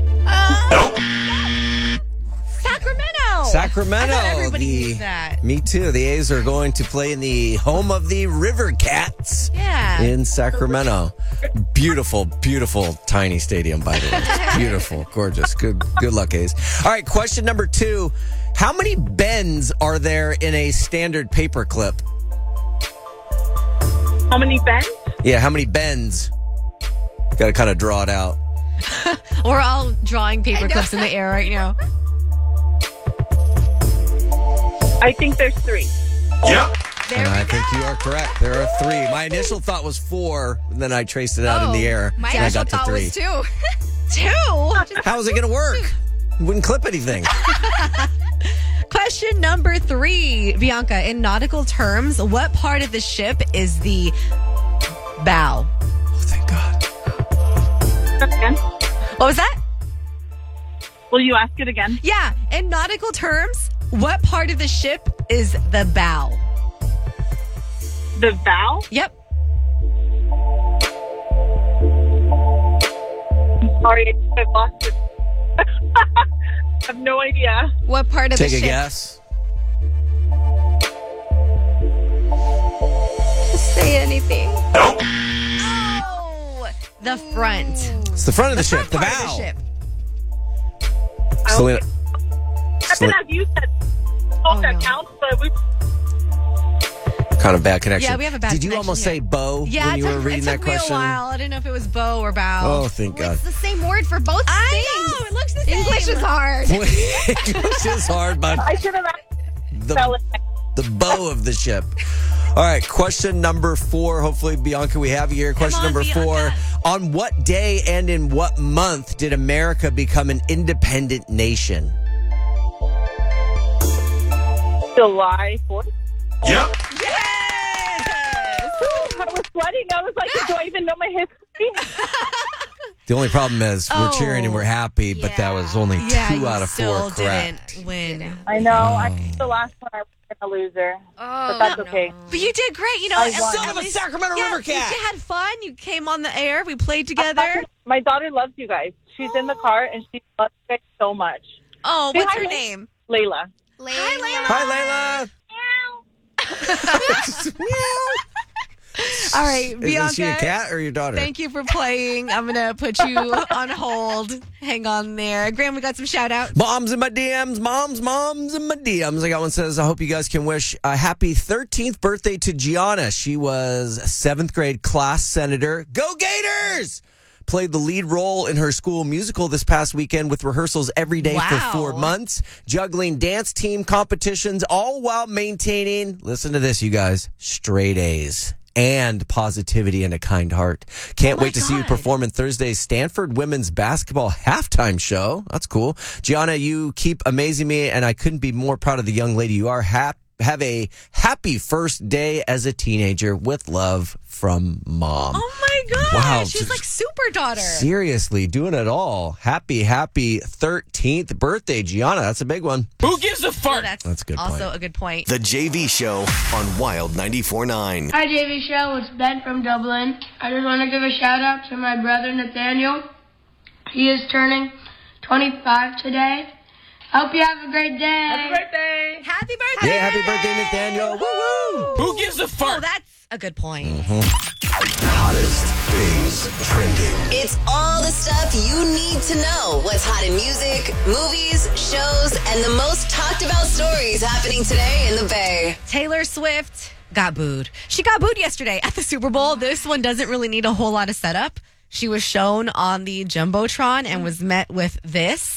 Uh, Sacramento. Sacramento. I thought everybody the, knew that. Me too. The A's are going to play in the home of the River Cats. Yeah. In Sacramento. Beautiful, beautiful, tiny stadium, by the way. It's beautiful, gorgeous. Good, good luck, A's. All right, question number two. How many bends are there in a standard paper clip? How many bends? Yeah, how many bends? Got to kind of draw it out. We're all drawing paper clips in the air right now. I think there's three. Yep. There and we I go. think you are correct. There are three. My initial thought was four, and then I traced it out in the air. My and I initial got to thought three. was two. Two? How is it going to work? Wouldn't clip anything. Question number three. Bianca, in nautical terms, what part of the ship is the bow? Oh, thank God. Again? What was that? Will you ask it again? Yeah, in nautical terms, what part of the ship is the bow? The bow? Yep. I'm sorry, I lost it. I have no idea. What part of Take the a ship? guess. Just say anything. Oh, the front. It's the front of the, ship, the Part bow. of the ship. Selena, I think as you said, oh, that counts, but we. kind of bad connection. Yeah, we have a bad Did you connection almost here. say bow Yeah, when it you took, were reading it that took me question? a while. I didn't know if it was bow or bow. Oh, thank God. It's the same word for both I things. know. It looks the same. English is hard. English is hard, but I should have the, the bow of the ship. All right, question number four. Hopefully, Bianca, we have you here. Question on, number four. Bianca. On what day and in what month did America become an independent nation? July fourth. Yep. I was sweating. I was like, do I even know my history? The only problem is we're Oh. cheering and we're happy, but that was only Yeah, two you out of still four correct. didn't win. I know. I the last one I was a loser. Oh, but that's okay. But you did great. You know, I at won. least- Son of a Sacramento yeah, River at least Cat. You had fun. You came on the air. We played together. My daughter loves you guys. She's in the car and she loves you guys so much. Oh, Say what's hi, her Layla. name? Layla. Hi, Hi, Layla. Layla. All right, Is Bianca. she a cat or your daughter? Thank you for playing. I'm going to put you on hold. Hang on there. Graham, we got some shout outs. Moms in my D Ms, moms, moms in my D Ms. I got one that says, I hope you guys can wish a happy thirteenth birthday to Gianna. She was a seventh grade class senator. Go Gators! Played the lead role in her school musical this past weekend with rehearsals every day Wow. for four months, juggling dance team competitions, all while maintaining, listen to this, you guys, straight A's and positivity and a kind heart. Can't Oh my wait to see you God. perform in Thursday's Stanford women's basketball halftime show. That's cool. Gianna, you keep amazing me, and I couldn't be more proud of the young lady you are. Hap- have a happy first day as a teenager with love from Mom. Oh my God. Wow. She's like super daughter. Seriously, doing it all. Happy, happy thirteenth birthday, Gianna. That's a big one. Who gives a fart? That's, That's a good also point. a good point. The J V Show on Wild ninety-four point nine. Hi, J V Show. It's Ben from Dublin. I just want to give a shout out to my brother Nathaniel. He is turning twenty-five today. Hope you have a great day. Happy birthday. Happy birthday. Yeah, happy birthday, Nathaniel. Woo woo. Who gives a Oh, fart? that's a good point. Hottest things trending. It's all the stuff you need to know. What's hot in music, movies, shows, and the most talked about stories happening today in the Bay. Taylor Swift got booed. She got booed yesterday at the Super Bowl. This one doesn't really need a whole lot of setup. She was shown on the Jumbotron and was met with this.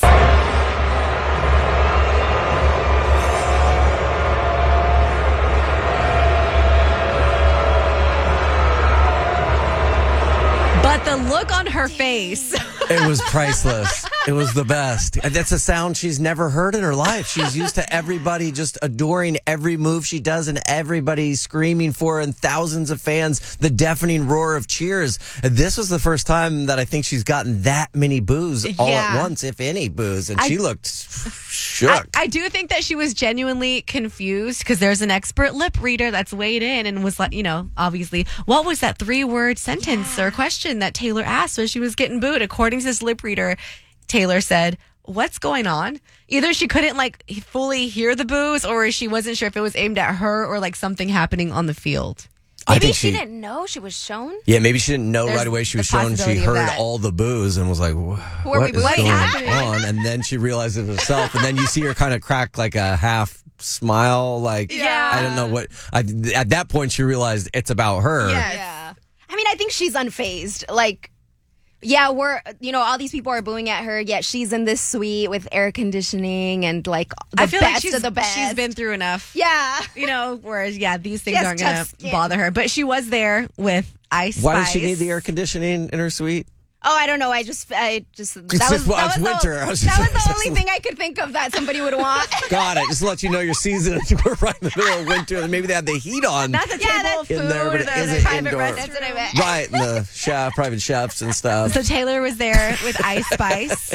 But the look on her face. It was priceless. It was the best. And that's a sound she's never heard in her life. She's used to everybody just adoring every move she does and everybody screaming for her and thousands of fans, the deafening roar of cheers. And this was the first time that I think she's gotten that many boos all Yeah. at once, if any boos. And I- she looked shook. I, I do think that she was genuinely confused because there's an expert lip reader that's weighed in and was like, you know, obviously, what was that three word sentence or question that Taylor asked when she was getting booed? According to this lip reader, Taylor said, what's going on? Either she couldn't like fully hear the boos or she wasn't sure if it was aimed at her or like something happening on the field. I Maybe think she, she- didn't know she was shown. Yeah, maybe she didn't know There's right away she the was shown. She possibility of heard that. all the boos and was like, "Wha- Who are what we is booing? going Happening? on? And then she realized it herself. And then you see her kind of crack like a half smile. Like, Yeah. I don't know what. I, at that point, she realized it's about her. Yeah. I mean, I think she's unfazed. Like, yeah, we're, you know, all these people are booing at her, yet she's in this suite with air conditioning and like the I feel best like she's, of the best. she's been through enough. Yeah. You know, whereas, yeah, these things She has aren't going tough to skin. bother her. But she was there with Ice Why Spice. does she need the air conditioning in her suite? Oh, I don't know. I just, I just, that It's was, just- well, that it's was winter. I The, was that just- was the only thing I could think of that somebody would want. Got it. Just to let you know your season. We're right in the middle of winter. And maybe they have the heat on. Not the Yeah, table of in food, there, but it the, isn't the private indoor. restroom. That's what I meant. Right, and the chef, private chefs and stuff. So Taylor was there with Ice Spice.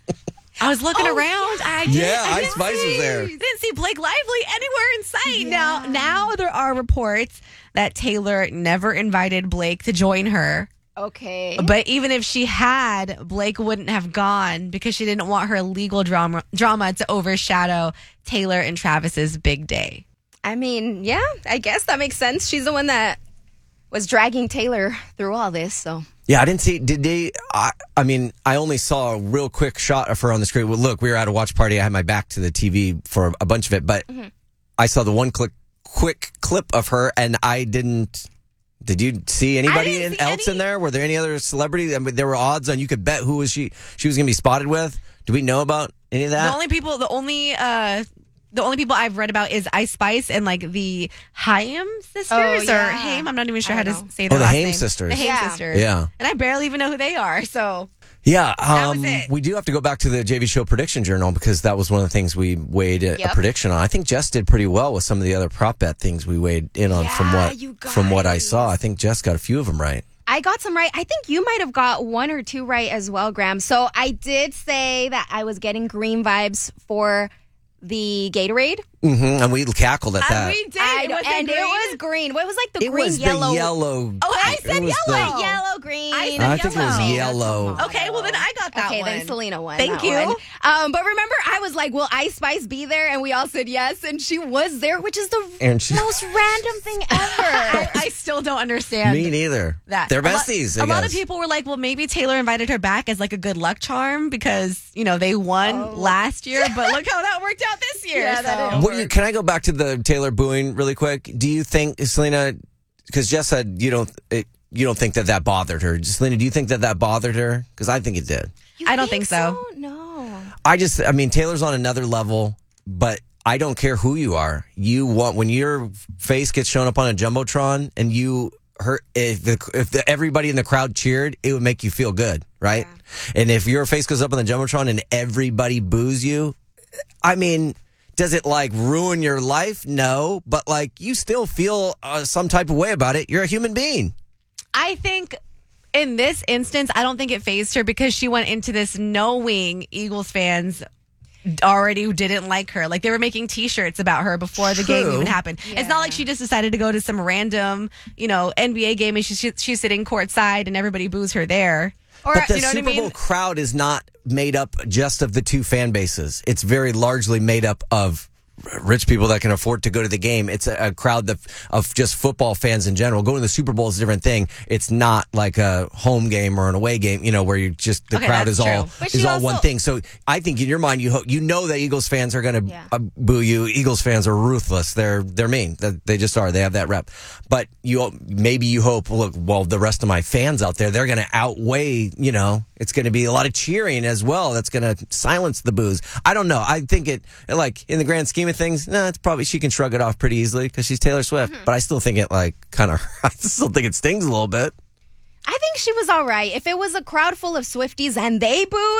I was looking Oh, around. I did, Yeah, I Ice didn't Spice was see- there. Didn't see Blake Lively anywhere in sight. Now, now there are reports that Taylor never invited Blake to join her. Okay. But even if she had, Blake wouldn't have gone because she didn't want her legal drama drama to overshadow Taylor and Travis's big day. I mean, yeah, I guess that makes sense. She's the one that was dragging Taylor through all this, so. Yeah, I didn't see. Did they? I, I mean, I only saw a real quick shot of her on the screen. Well, look, we were at a watch party. I had my back to the T V for a bunch of it, but Mm-hmm. I saw the one click, quick clip of her, and I didn't. Did you see anybody didn't in, see else any- in there? Were there any other celebrity? I mean, there were odds on you could bet who was she. She was going to be spotted with. Do we know about any of that? The only people, the only, uh, the only people I've read about is Ice Spice and like the Haim sisters Oh, or yeah. Haim. I'm not even sure I how to don't know. say their Oh, the last Haim name. sisters. The Haim Yeah. sisters. Yeah. And I barely even know who they are. So Yeah, That was um, it. we do have to go back to the J V Show prediction journal because that was one of the things we weighed a, a Yep. prediction on. I think Jess did pretty well with some of the other prop bet things we weighed in on from Yeah, what you from what I guys. saw. I think Jess got a few of them right. I got some right. I think you might have got one or two right as well, Graham. So I did say that I was getting green vibes for the Gatorade. Mm-hmm. And we cackled at Uh, that. we did. I Was know, it and green? it was green. What was like the it green was yellow? the yellow. Oh, I it said was yellow. the- Yellow, green. I said I think it was yellow. yellow. Okay, well then I got that Okay, one. then Selena won. Thank that you. one. Um, but remember, I was like, "Will Ice Spice be there?" And we all said yes, and she was there, which is the And she- most random thing ever. I, I still don't understand. Me neither. That They're A lot- besties. A, I lot of guess. people were like, "Well, maybe Taylor invited her back as like a good luck charm because you know they won last year, but look how that worked out this year." Yeah, that so. is- What do you, can I go back to the Taylor booing really quick? Do you think, Selena, because Jess said you don't it, you don't think that that bothered her. Selena, do you think that that bothered her? Because I think it did. You I don't think so. No. I just, I mean, Taylor's on another level, but I don't care who you are. You want, when your face gets shown up on a Jumbotron and you hurt, if, the, if the, everybody in the crowd cheered, it would make you feel good, right? And if your face goes up on the Jumbotron and everybody boos you, I mean, does it like ruin your life? No, but like you still feel uh, some type of way about it. You're a human being. I think in this instance, I don't think it phased her because she went into this knowing Eagles fans already didn't like her. Like they were making T-shirts about her before the game True. even happened. It's not like she just decided to go to some random, you know, N B A game and she's she's sitting courtside and everybody boos her there. Or But the you know Super what I mean? Bowl crowd is not made up just of the two fan bases. It's very largely made up of rich people that can afford to go to the game. It's a, a crowd that, of just football fans in general. Going to the Super Bowl is a different thing. It's not like a home game or an away game, you know, where you just the Okay, crowd that's is all true. But is she all one also- thing. So I think in your mind, you ho- you know that Eagles fans are going to Yeah. uh, boo you. Eagles fans are ruthless. They're they're mean. That they just are. They have that rep. But you maybe you hope. Look, well, the rest of my fans out there, they're going to outweigh. You know, it's going to be a lot of cheering as well. That's going to silence the boos. I don't know. I think it like in the grand scheme of things, no, it's probably she can shrug it off pretty easily because she's Taylor Swift. But I still think it like kind of. I still think it stings a little bit. I think she was all right. If it was a crowd full of Swifties and they booed,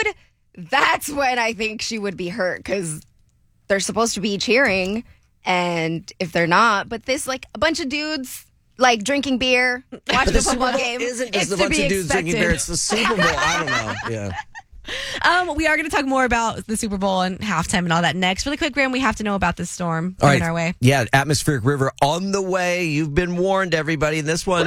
that's when I think she would be hurt because they're supposed to be cheering, and if they're not, but this like a bunch of dudes like drinking beer, watching a football game. Isn't just It's a to bunch be of dudes expected. drinking beer. It's the Super Bowl. I don't know. Yeah. Um, we are going to talk more about the Super Bowl and halftime and all that next. Really quick, Graham, we have to know about this storm All coming right. our way. Yeah, atmospheric river on the way. You've been warned, everybody. This one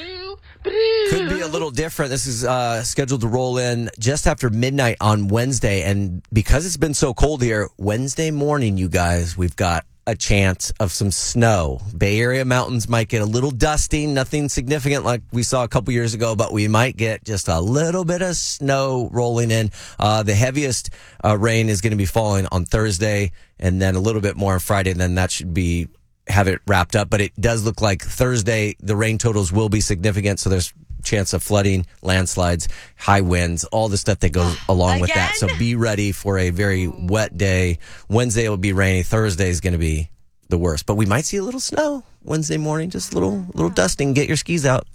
could be a little different. This is uh, scheduled to roll in just after midnight on Wednesday. And because it's been so cold here, Wednesday morning, you guys, we've got a chance of some snow. Bay Area mountains might get a little dusty, nothing significant like we saw a couple years ago, but we might get just a little bit of snow rolling in. Uh, the heaviest uh, rain is going to be falling on Thursday and then a little bit more on Friday, and then that should be have it wrapped up. But it does look like Thursday, the rain totals will be significant, so there's chance of flooding, landslides, high winds, all the stuff that goes along with that. So be ready for a very wet day. Wednesday will be rainy. Thursday is going to be the worst, but we might see a little snow Wednesday morning, just a little little dusting. Get your skis out.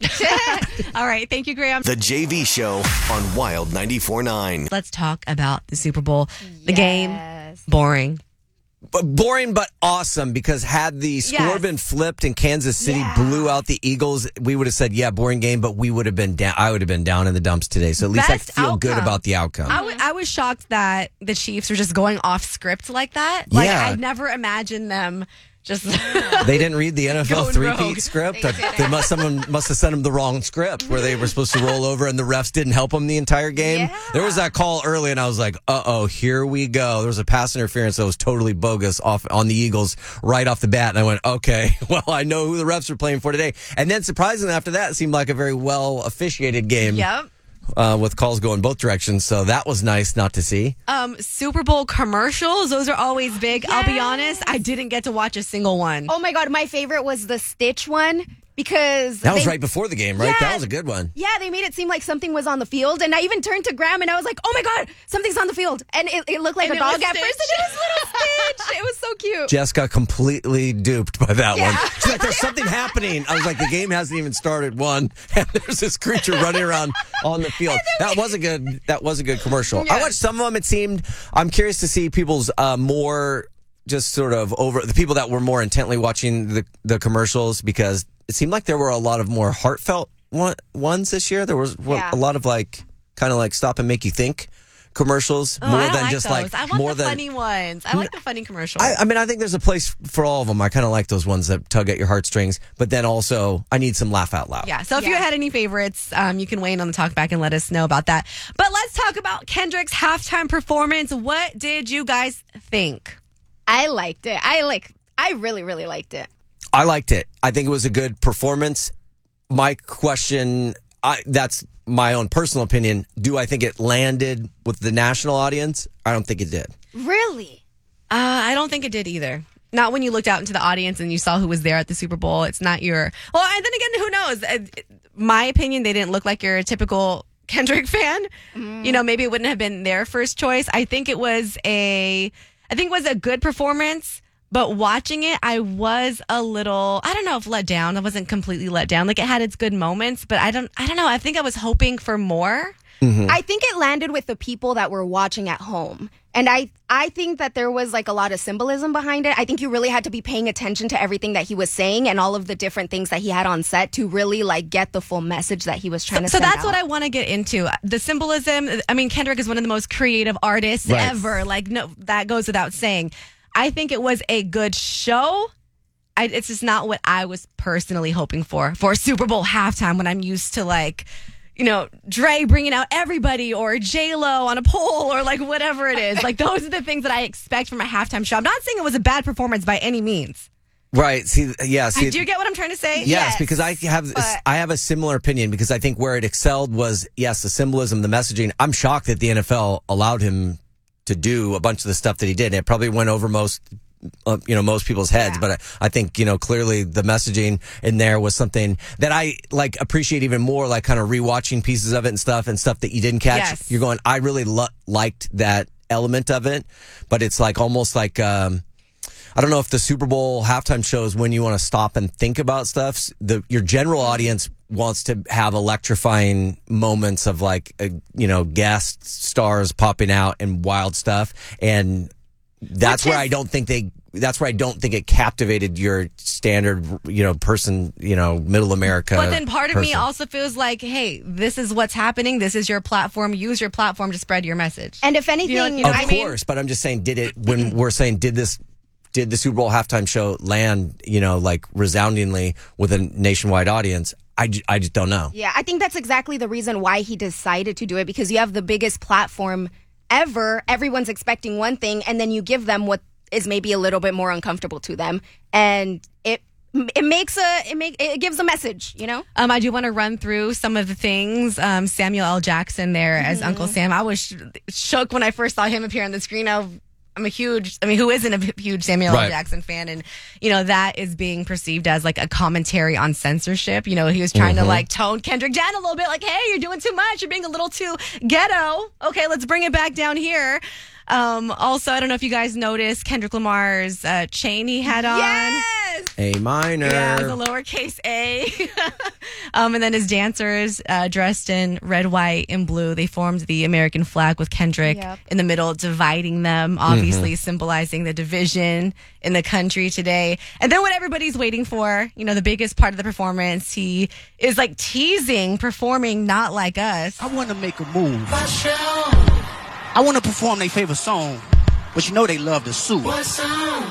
All right. Thank you, Graham. The J V Show on Wild ninety-four point nine. Let's talk about the Super Bowl. The game, boring. But boring, but awesome, because had the score Yes. been flipped and Kansas City blew out the Eagles, we would have said, yeah, boring game, but we would have been down. I would have been down in the dumps today. So at least Best I feel good outcome. about the outcome. I wa- I was shocked that the Chiefs were just going off script like that. Like, Yeah. I'd never imagined them just. They didn't read the N F L Going three-peat rogue. script. They must someone must have sent them the wrong script where they were supposed to roll over and the refs didn't help them the entire game. There was that call early and I was like, uh-oh, here we go. There was a pass interference that was totally bogus off on the Eagles right off the bat. And I went, okay, well, I know who the refs are playing for today. And then surprisingly after that, it seemed like a very well officiated game. Yep. Uh, with calls going both directions. So that was nice not to see. Um, Super Bowl commercials, those are always big. I'll be honest, I didn't get to watch a single one. Oh my God, my favorite was the Stitch one because That was they- right before the game, right? Yeah. That was a good one. Yeah, they made it seem like something was on the field, and I even turned to Graham and I was like, "Oh my God, something's on the field!" And it, it looked like And a it dog was at first, and it was little Stitch. It was so cute. Jess got completely duped by that Yeah. one. She's like, there's something happening. I was like, the game hasn't even started. One, and there's this creature running around on the field. That was a good. That was a good commercial. I watched some of them. It seemed. I'm curious to see people's uh, more just sort of over the people that were more intently watching the the commercials because it seemed like there were a lot of more heartfelt one, ones this year. There was one- Yeah. a lot of like kind of like stop and make you think commercials Oh, more I don't than like just those. like I want more the than funny ones. I like the funny commercials. I, I mean, I think there's a place for all of them. I kind of like those ones that tug at your heartstrings, but then also I need some laugh out loud. Yeah. So if you had any favorites, um, you can weigh in on the talk back and let us know about that. But let's talk about Kendrick's halftime performance. What did you guys think? I liked it. I like. I really, really liked it. I liked it. I think it was a good performance. My question, I, that's my own personal opinion. Do I think it landed with the national audience? I don't think it did. Really? Uh, I don't think it did either. Not when you looked out into the audience and you saw who was there at the Super Bowl. It's not your. Well, and then again, who knows? Uh, My opinion, they didn't look like your typical Kendrick fan. You know, maybe it wouldn't have been their first choice. I think it was a. I think it was a good performance. But watching it, I was a little, I don't know if let down. I wasn't completely let down. Like it had its good moments, but I don't, I don't know. I think I was hoping for more. I think it landed with the people that were watching at home. And I, I think that there was like a lot of symbolism behind it. I think you really had to be paying attention to everything that he was saying and all of the different things that he had on set to really like get the full message that he was trying to So send that's out. what I want to get into. The symbolism. I mean, Kendrick is one of the most creative artists Right. ever. Like, no, that goes without saying. I think it was a good show. I, it's just not what I was personally hoping for for Super Bowl halftime when I'm used to like, you know, Dre bringing out everybody or J Lo on a pole or like whatever it is. Like those are the things that I expect from a halftime show. I'm not saying it was a bad performance by any means. Right. See, yeah. See, Do you get what I'm trying to say? Yes, because I have but- I have a similar opinion because I think where it excelled was yes, the symbolism, the messaging. I'm shocked that the N F L allowed him to do a bunch of the stuff that he did. It probably went over most, uh, you know, most people's heads. But I, I think, you know, clearly the messaging in there was something that I like appreciate even more, like kind of rewatching pieces of it and stuff and stuff that you didn't catch. Yes. You're going, I really lo- liked that element of it, but it's like almost like, um, I don't know if the Super Bowl halftime show is when you want to stop and think about stuff. The your general audience wants to have electrifying moments of like, uh, you know, guest stars popping out and wild stuff. And that's Which where is- I don't think they, that's where I don't think it captivated your standard, you know, person, you know, middle America. But then part of person. me also feels like, hey, this is what's happening. This is your platform. Use your platform to spread your message. And if anything, you know, you know of what I mean? course, but I'm just saying, did it, when we're saying, did this, did the Super Bowl halftime show land, you know, like resoundingly with a nationwide audience? I, j- I just don't know. Yeah, I think that's exactly the reason why he decided to do it, because you have the biggest platform ever. Everyone's expecting one thing, and then you give them what is maybe a little bit more uncomfortable to them, and it it makes a it make it gives a message, you know. Um, I do want to run through some of the things. Um, Samuel L. Jackson there as Mm-hmm. Uncle Sam. I was sh- shook when I first saw him appear on the screen. I, I'm a huge, I mean, who isn't a huge Samuel Right. L. Jackson fan? And, you know, that is being perceived as like a commentary on censorship. You know, he was trying Mm-hmm. to like tone Kendrick down a little bit, like, hey, you're doing too much. You're being a little too ghetto. Okay, let's bring it back down here. Um, also, I don't know if you guys noticed Kendrick Lamar's uh, chain he had on. Yes! A minor. Yeah, it was a lowercase a. um, and then his dancers uh, dressed in red, white, and blue. They formed the American flag with Kendrick Yep. in the middle, dividing them, obviously symbolizing the division in the country today. And then what everybody's waiting for, you know, the biggest part of the performance, he is like teasing, performing Not Like Us. I want to make a move. I want to perform their favorite song, but you know they love the sue. What song?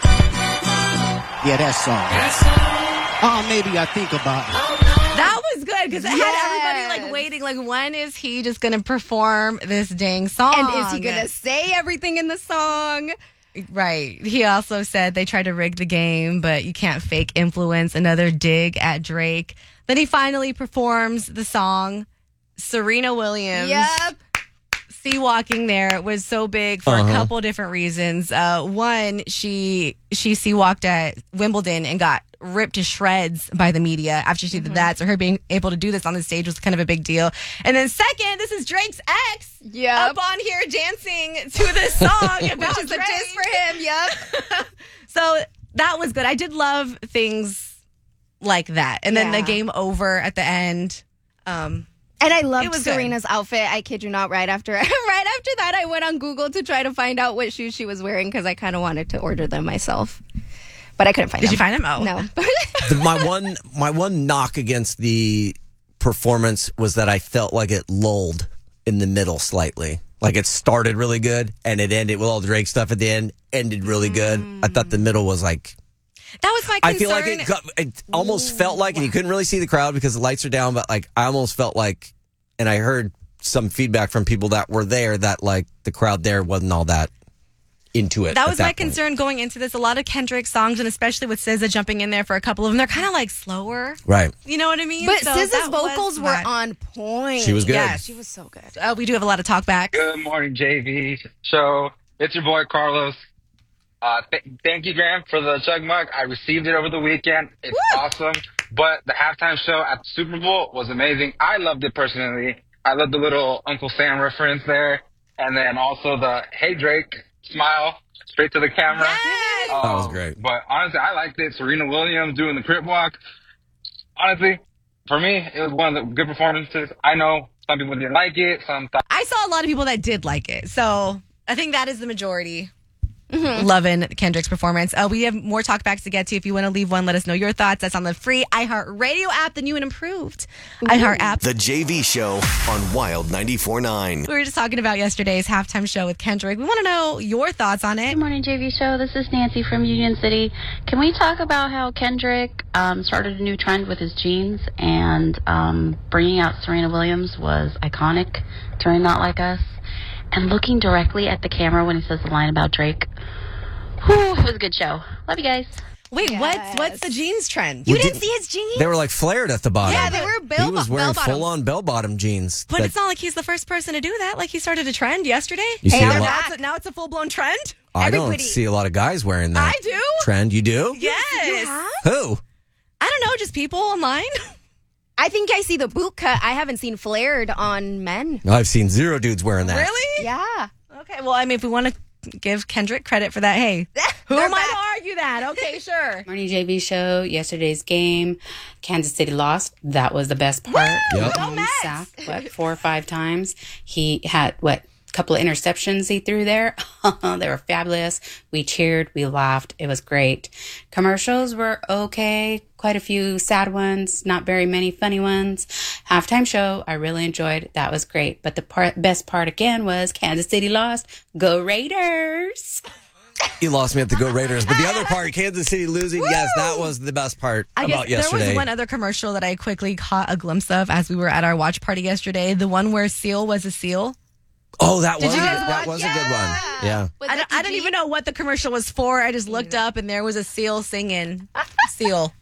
Yeah, that song. That song? Uh, maybe I think about it. That was good because it Yes. had everybody like waiting. Like, when is he just going to perform this dang song? And is he gonna say everything in the song? Right. He also said they tried to rig the game, but you can't fake influence. Another dig at Drake. Then he finally performs the song. Serena Williams. Yep. Sea walking there was so big for Uh-huh. a couple different reasons. Uh, one, she she sea walked at Wimbledon and got ripped to shreds by the media after she did that. So her being able to do this on the stage was kind of a big deal. And then second, this is Drake's ex Yep. up on here dancing to this song about Which is a Drake. diss for him. Yep. So that was good. I did love things like that. And then the Yeah. game over at the end. Um, And I It loved was good. Serena's outfit. I kid you not. Right after, right after that, I went on Google to try to find out what shoes she was wearing because I kind of wanted to order them myself, but I couldn't find Did them. you find them? Oh. No. The, my one my one knock against the performance was that I felt like it lulled in the middle slightly. Like it started really good and it ended with all the Drake stuff at the end, ended really good. I thought the middle was like, That was my concern. I feel like it, got, it almost felt like, and you couldn't really see the crowd because the lights are down, but like I almost felt like, and I heard some feedback from people that were there that like the crowd there wasn't all that into it. That at was my point. concern going into this. A lot of Kendrick songs, and especially with S Z A jumping in there for a couple of them, they're kind of like slower. Right. You know what I mean? But So S Z A's that was vocals were bad. on point. She was good. Yeah, She was so good. Uh, we do have a lot of talk back. Good morning, J V show. It's your boy Carlos. Uh, th- thank you, Graham, for the chug mug. I received it over the weekend. It's Woo! awesome. But the halftime show at the Super Bowl was amazing. I loved it personally. I loved the little Uncle Sam reference there, and then also the "Hey Drake" smile straight to the camera. Yes! Um, That was great. But honestly, I liked it. Serena Williams doing the crip walk. Honestly, for me, it was one of the good performances. I know some people didn't like it. Some thought. I saw a lot of people that did like it. So I think that is the majority. Loving Kendrick's performance. Uh, we have more talkbacks to get to. If you want to leave one, let us know your thoughts. That's on the free iHeartRadio app, the new and improved iHeart app. The J V Show on Wild ninety-four point nine. We were just talking about yesterday's halftime show with Kendrick. We want to know your thoughts on it. Good morning, J V Show. This is Nancy from Union City. Can we talk about how Kendrick um, started a new trend with his jeans and um, bringing out Serena Williams was iconic during Not Like Us? And looking directly at the camera when he says the line about Drake. Whew, it was a good show. Love you guys. Wait, Yes. what's what's the jeans trend? You We didn't did- see his jeans? They were like flared at the bottom. Yeah, they were bell- He was wearing bell-bottoms. full on bell bottom jeans. But that- it's not like he's the first person to do that. Like he started a trend yesterday. You see now, a lot- now it's a, now it's a full blown trend. I Everybody. don't see a lot of guys wearing that. I do. Trend. You do? Yes. Who? I don't know, just people online. I think I see the boot cut. I haven't seen flared on men. I've seen zero dudes wearing that. Really? Yeah. Okay. Well, I mean, if we want to give Kendrick credit for that, hey, who They're am I back. to argue? you that. Okay, sure. Morning J V show. Yesterday's game, Kansas City lost. That was the best part. Yep. Um, sacked, what, four or five times. He had, what, a couple of interceptions he threw there. They were fabulous. We cheered. We laughed. It was great. Commercials were okay. Quite a few sad ones. Not very many funny ones. Halftime show, I really enjoyed. That was great. But the part, best part again was Kansas City lost. Go Raiders. You lost me at the Go Raiders. But the other part, Kansas City losing, yes, that was the best part I about guess yesterday. There was one other commercial that I quickly caught a glimpse of as we were at our watch party yesterday. The one where Seal was a seal. Oh, that Did was you a, guys that watch? was a good one. Yeah. I don't, I don't even know what the commercial was for. I just looked up and there was a seal singing. Seal.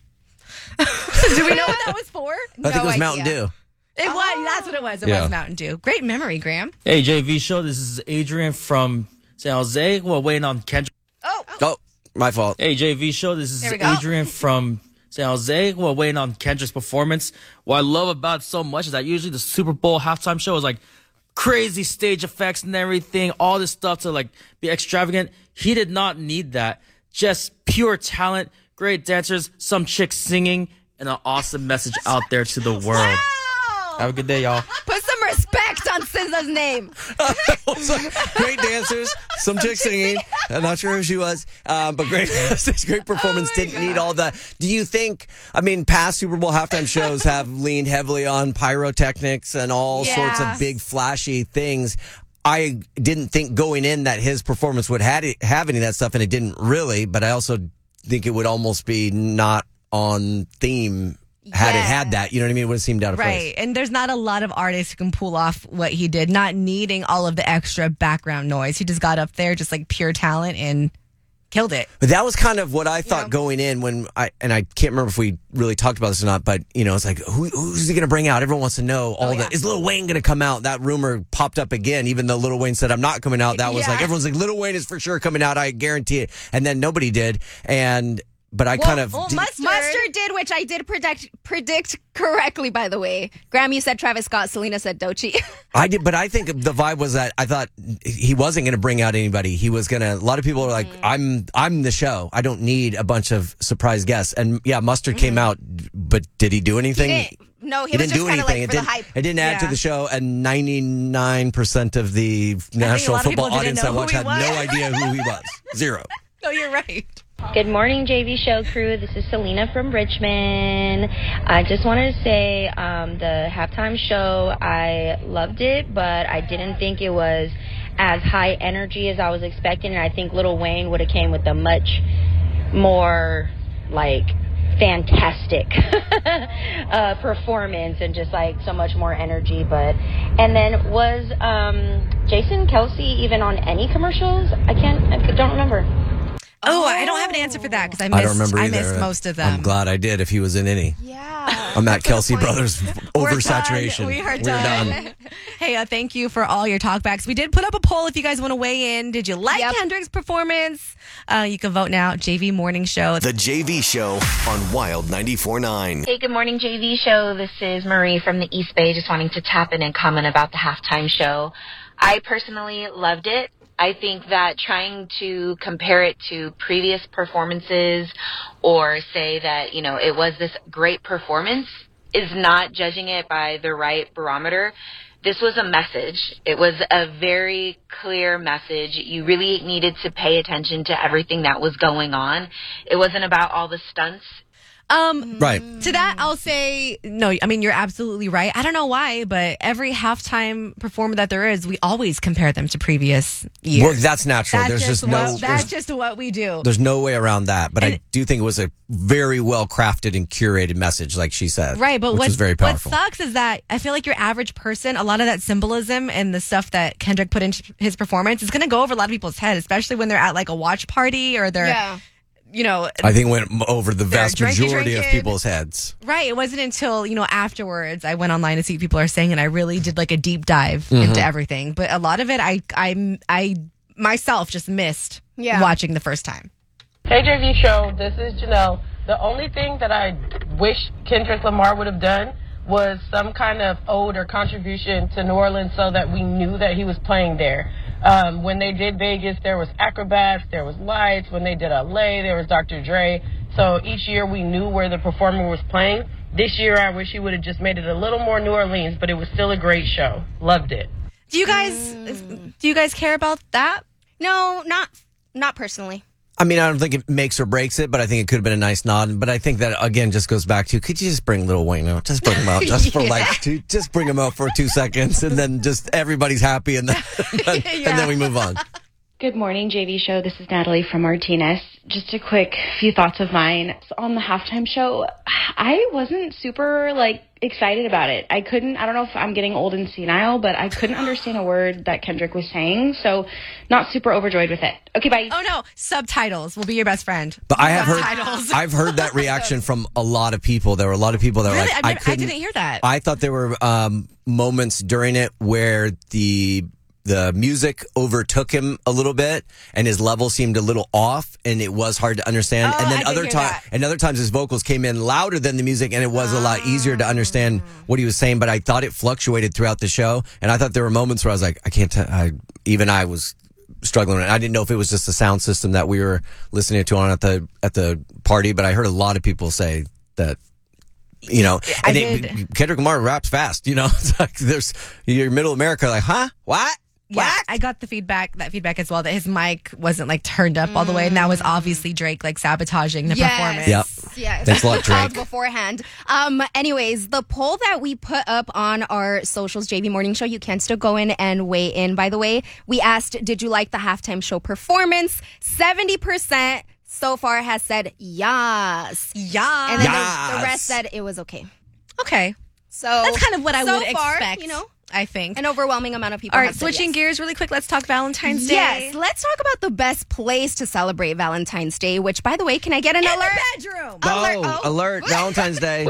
Do we know what that was for? I think it was Mountain Dew. It was. That's what it was. It Yeah. was Mountain Dew. Great memory, Graham. Hey, J V Show. This is Adrian from San Jose. We're waiting on Kendrick. Oh, my fault. Hey, J V Show. This is There we go. Adrian from San Jose. We're waiting on Kendrick's performance. What I love about it so much is that usually the Super Bowl halftime show is like crazy stage effects and everything, all this stuff to like be extravagant. He did not need that. Just pure talent, great dancers, some chicks singing, and an awesome message out there to the world. Have a good day, y'all. Put some respect on S Z A's name. Great dancers, some chick singing. I'm not sure who she was, um, but great, great performance. Didn't need all the. Do you think? I mean, past Super Bowl halftime shows have leaned heavily on pyrotechnics and all Yeah. sorts of big flashy things. I didn't think going in that his performance would had have any of that stuff, and it didn't really. But I also think it would almost be not on theme. Had Yeah. it had that, you know what I mean? It would have seemed out of place. Right. And there's not a lot of artists who can pull off what he did, not needing all of the extra background noise. He just got up there, just like pure talent, and killed it. But that was kind of what I thought going in when I, and I can't remember if we really talked about this or not, but you know, it's like, who, who's he going to bring out? Everyone wants to know all Oh, yeah. that. Is Lil Wayne going to come out? That rumor popped up again, even though Lil Wayne said, I'm not coming out. That was Yeah. like, everyone's like, Lil Wayne is for sure coming out. I guarantee it. And then nobody did. And, but I Well, kind of, well, did- Mustard. Mustard did, which I did predict predict correctly, by the way. Graham, you said Travis Scott. Selena said Doechii. I did, but I think the vibe was that I thought he wasn't going to bring out anybody. He was going to, a lot of people are like, I'm, I'm the show. I don't need a bunch of surprise guests. And yeah, Mustard came out, but did he do anything? He didn't- no, he, He was didn't just do kind of anything. like it for the didn't. hype. It didn't add to Yeah. the show, and ninety-nine percent of the national lot of people football didn't audience know that who watched he had was. no idea who he was. Zero. No, you're right. Good morning, J V Show crew. This is Selena from Richmond. I just wanted to say um, the halftime show, I loved it, but I didn't think it was as high energy as I was expecting. And I think Lil Wayne would have came with a much more, like, fantastic uh, performance and just, like, so much more energy. But and then was um, Jason Kelsey even on any commercials? I can't, I don't remember. Oh, I don't have an answer for that because I missed, I don't remember I either. missed most of them. I'm glad I did if he was in any. Yeah. I'm at Kelsey Brothers We're oversaturation. done. We are We're done. done. Hey, uh, thank you for all your talkbacks. We did put up a poll if you guys want to weigh in. Did you like Kendrick's performance? Uh, you can vote now. J V Morning Show. The J V Show on Wild ninety-four point nine. Hey, good morning, J V Show. This is Marie from the East Bay, just wanting to tap in and comment about the halftime show. I personally loved it. I think that trying to compare it to previous performances or say that, you know, it was this great performance is not judging it by the right barometer. This was a message. It was a very clear message. You really needed to pay attention to everything that was going on. It wasn't about all the stunts. Um, Right. To that, I'll say, no, I mean, you're absolutely right. I don't know why, but every halftime performer that there is, we always compare them to previous years. Well, that's natural. That's There's just, just no- what, that's there's- just what we do. There's no way around that. But I do think it was a very well crafted and curated message, like she said. Right, but which what, was very what powerful. sucks is that I feel like your average person, a lot of that symbolism and the stuff that Kendrick put into his performance is going to go over a lot of people's head, especially when they're at like a watch party or they're, Yeah. you know. I think it went over the They're vast drinking, majority of drinking. people's heads. Right. It wasn't until, you know, afterwards I went online to see what people are saying and I really did like a deep dive Mhm. into everything. But a lot of it I I I myself just missed Yeah. watching the first time. Hey, J V Show, this is Janelle. The only thing that I wish Kendrick Lamar would have done was some kind of ode or contribution to New Orleans so that we knew that he was playing there. Um, when they did Vegas, there was acrobats, there was lights. When they did L A, there was Doctor Dre. So each year we knew where the performer was playing. This year, I wish he would have just made it a little more New Orleans, but it was still a great show. Loved it. Do you guys mm. do you guys care about that? No, not not personally. I mean, I don't think it makes or breaks it, but I think it could have been a nice nod. But I think that, again, just goes back to, could you just bring Lil Wayne out? Just bring him out. Just for Yeah. like, two, just bring him out for two seconds, and then just everybody's happy, and then, and then, and then we move on. Good morning, J V Show. This is Natalie from Martinez. Just a quick few thoughts of mine. So on the halftime show, I wasn't super, like, excited about it. I couldn't, I don't know if I'm getting old and senile, but I couldn't understand a word that Kendrick was saying, so not super overjoyed with it. Okay, bye. Oh, no. Subtitles will be your best friend. But I have heard, Subtitles. I've heard that reaction from a lot of people. There were a lot of people that were Really? like, I, I never- I couldn't. didn't hear that. I thought there were um, moments during it where the the music overtook him a little bit, and his level seemed a little off, and it was hard to understand. Oh, and then I did other hear times, that. and other times, his vocals came in louder than the music, and it was a lot easier to understand what he was saying. But I thought it fluctuated throughout the show, and I thought there were moments where I was like, I can't. T- I, even I was struggling. I didn't know if it was just the sound system that we were listening to on at the at the party, but I heard a lot of people say that. You know, I and it, Kendrick Lamar raps fast. You know, it's like there's you're middle America, like, huh, what? Yeah, I got the feedback, that feedback as well, that his mic wasn't like turned up all the way, and that was obviously Drake like sabotaging the Yes. performance. Yep. Yes. Thanks a lot, Called Drake. beforehand. Um, anyways, the poll that we put up on our socials, J V Morning Show, you can still go in and weigh in, by the way. We asked, did you like the halftime show performance? seventy percent so far has said yes. Yeah. And then the, Yes. the rest said it was okay. Okay. So That's kind of what I so would far, expect, you know, I think. an overwhelming amount of people All right, have said switching yes. gears really quick, let's talk Valentine's Day. Yes, let's talk about the best place to celebrate Valentine's Day, which, by the way, can I get an In alert? the bedroom. Alert, Oh, oh. alert! Valentine's Day.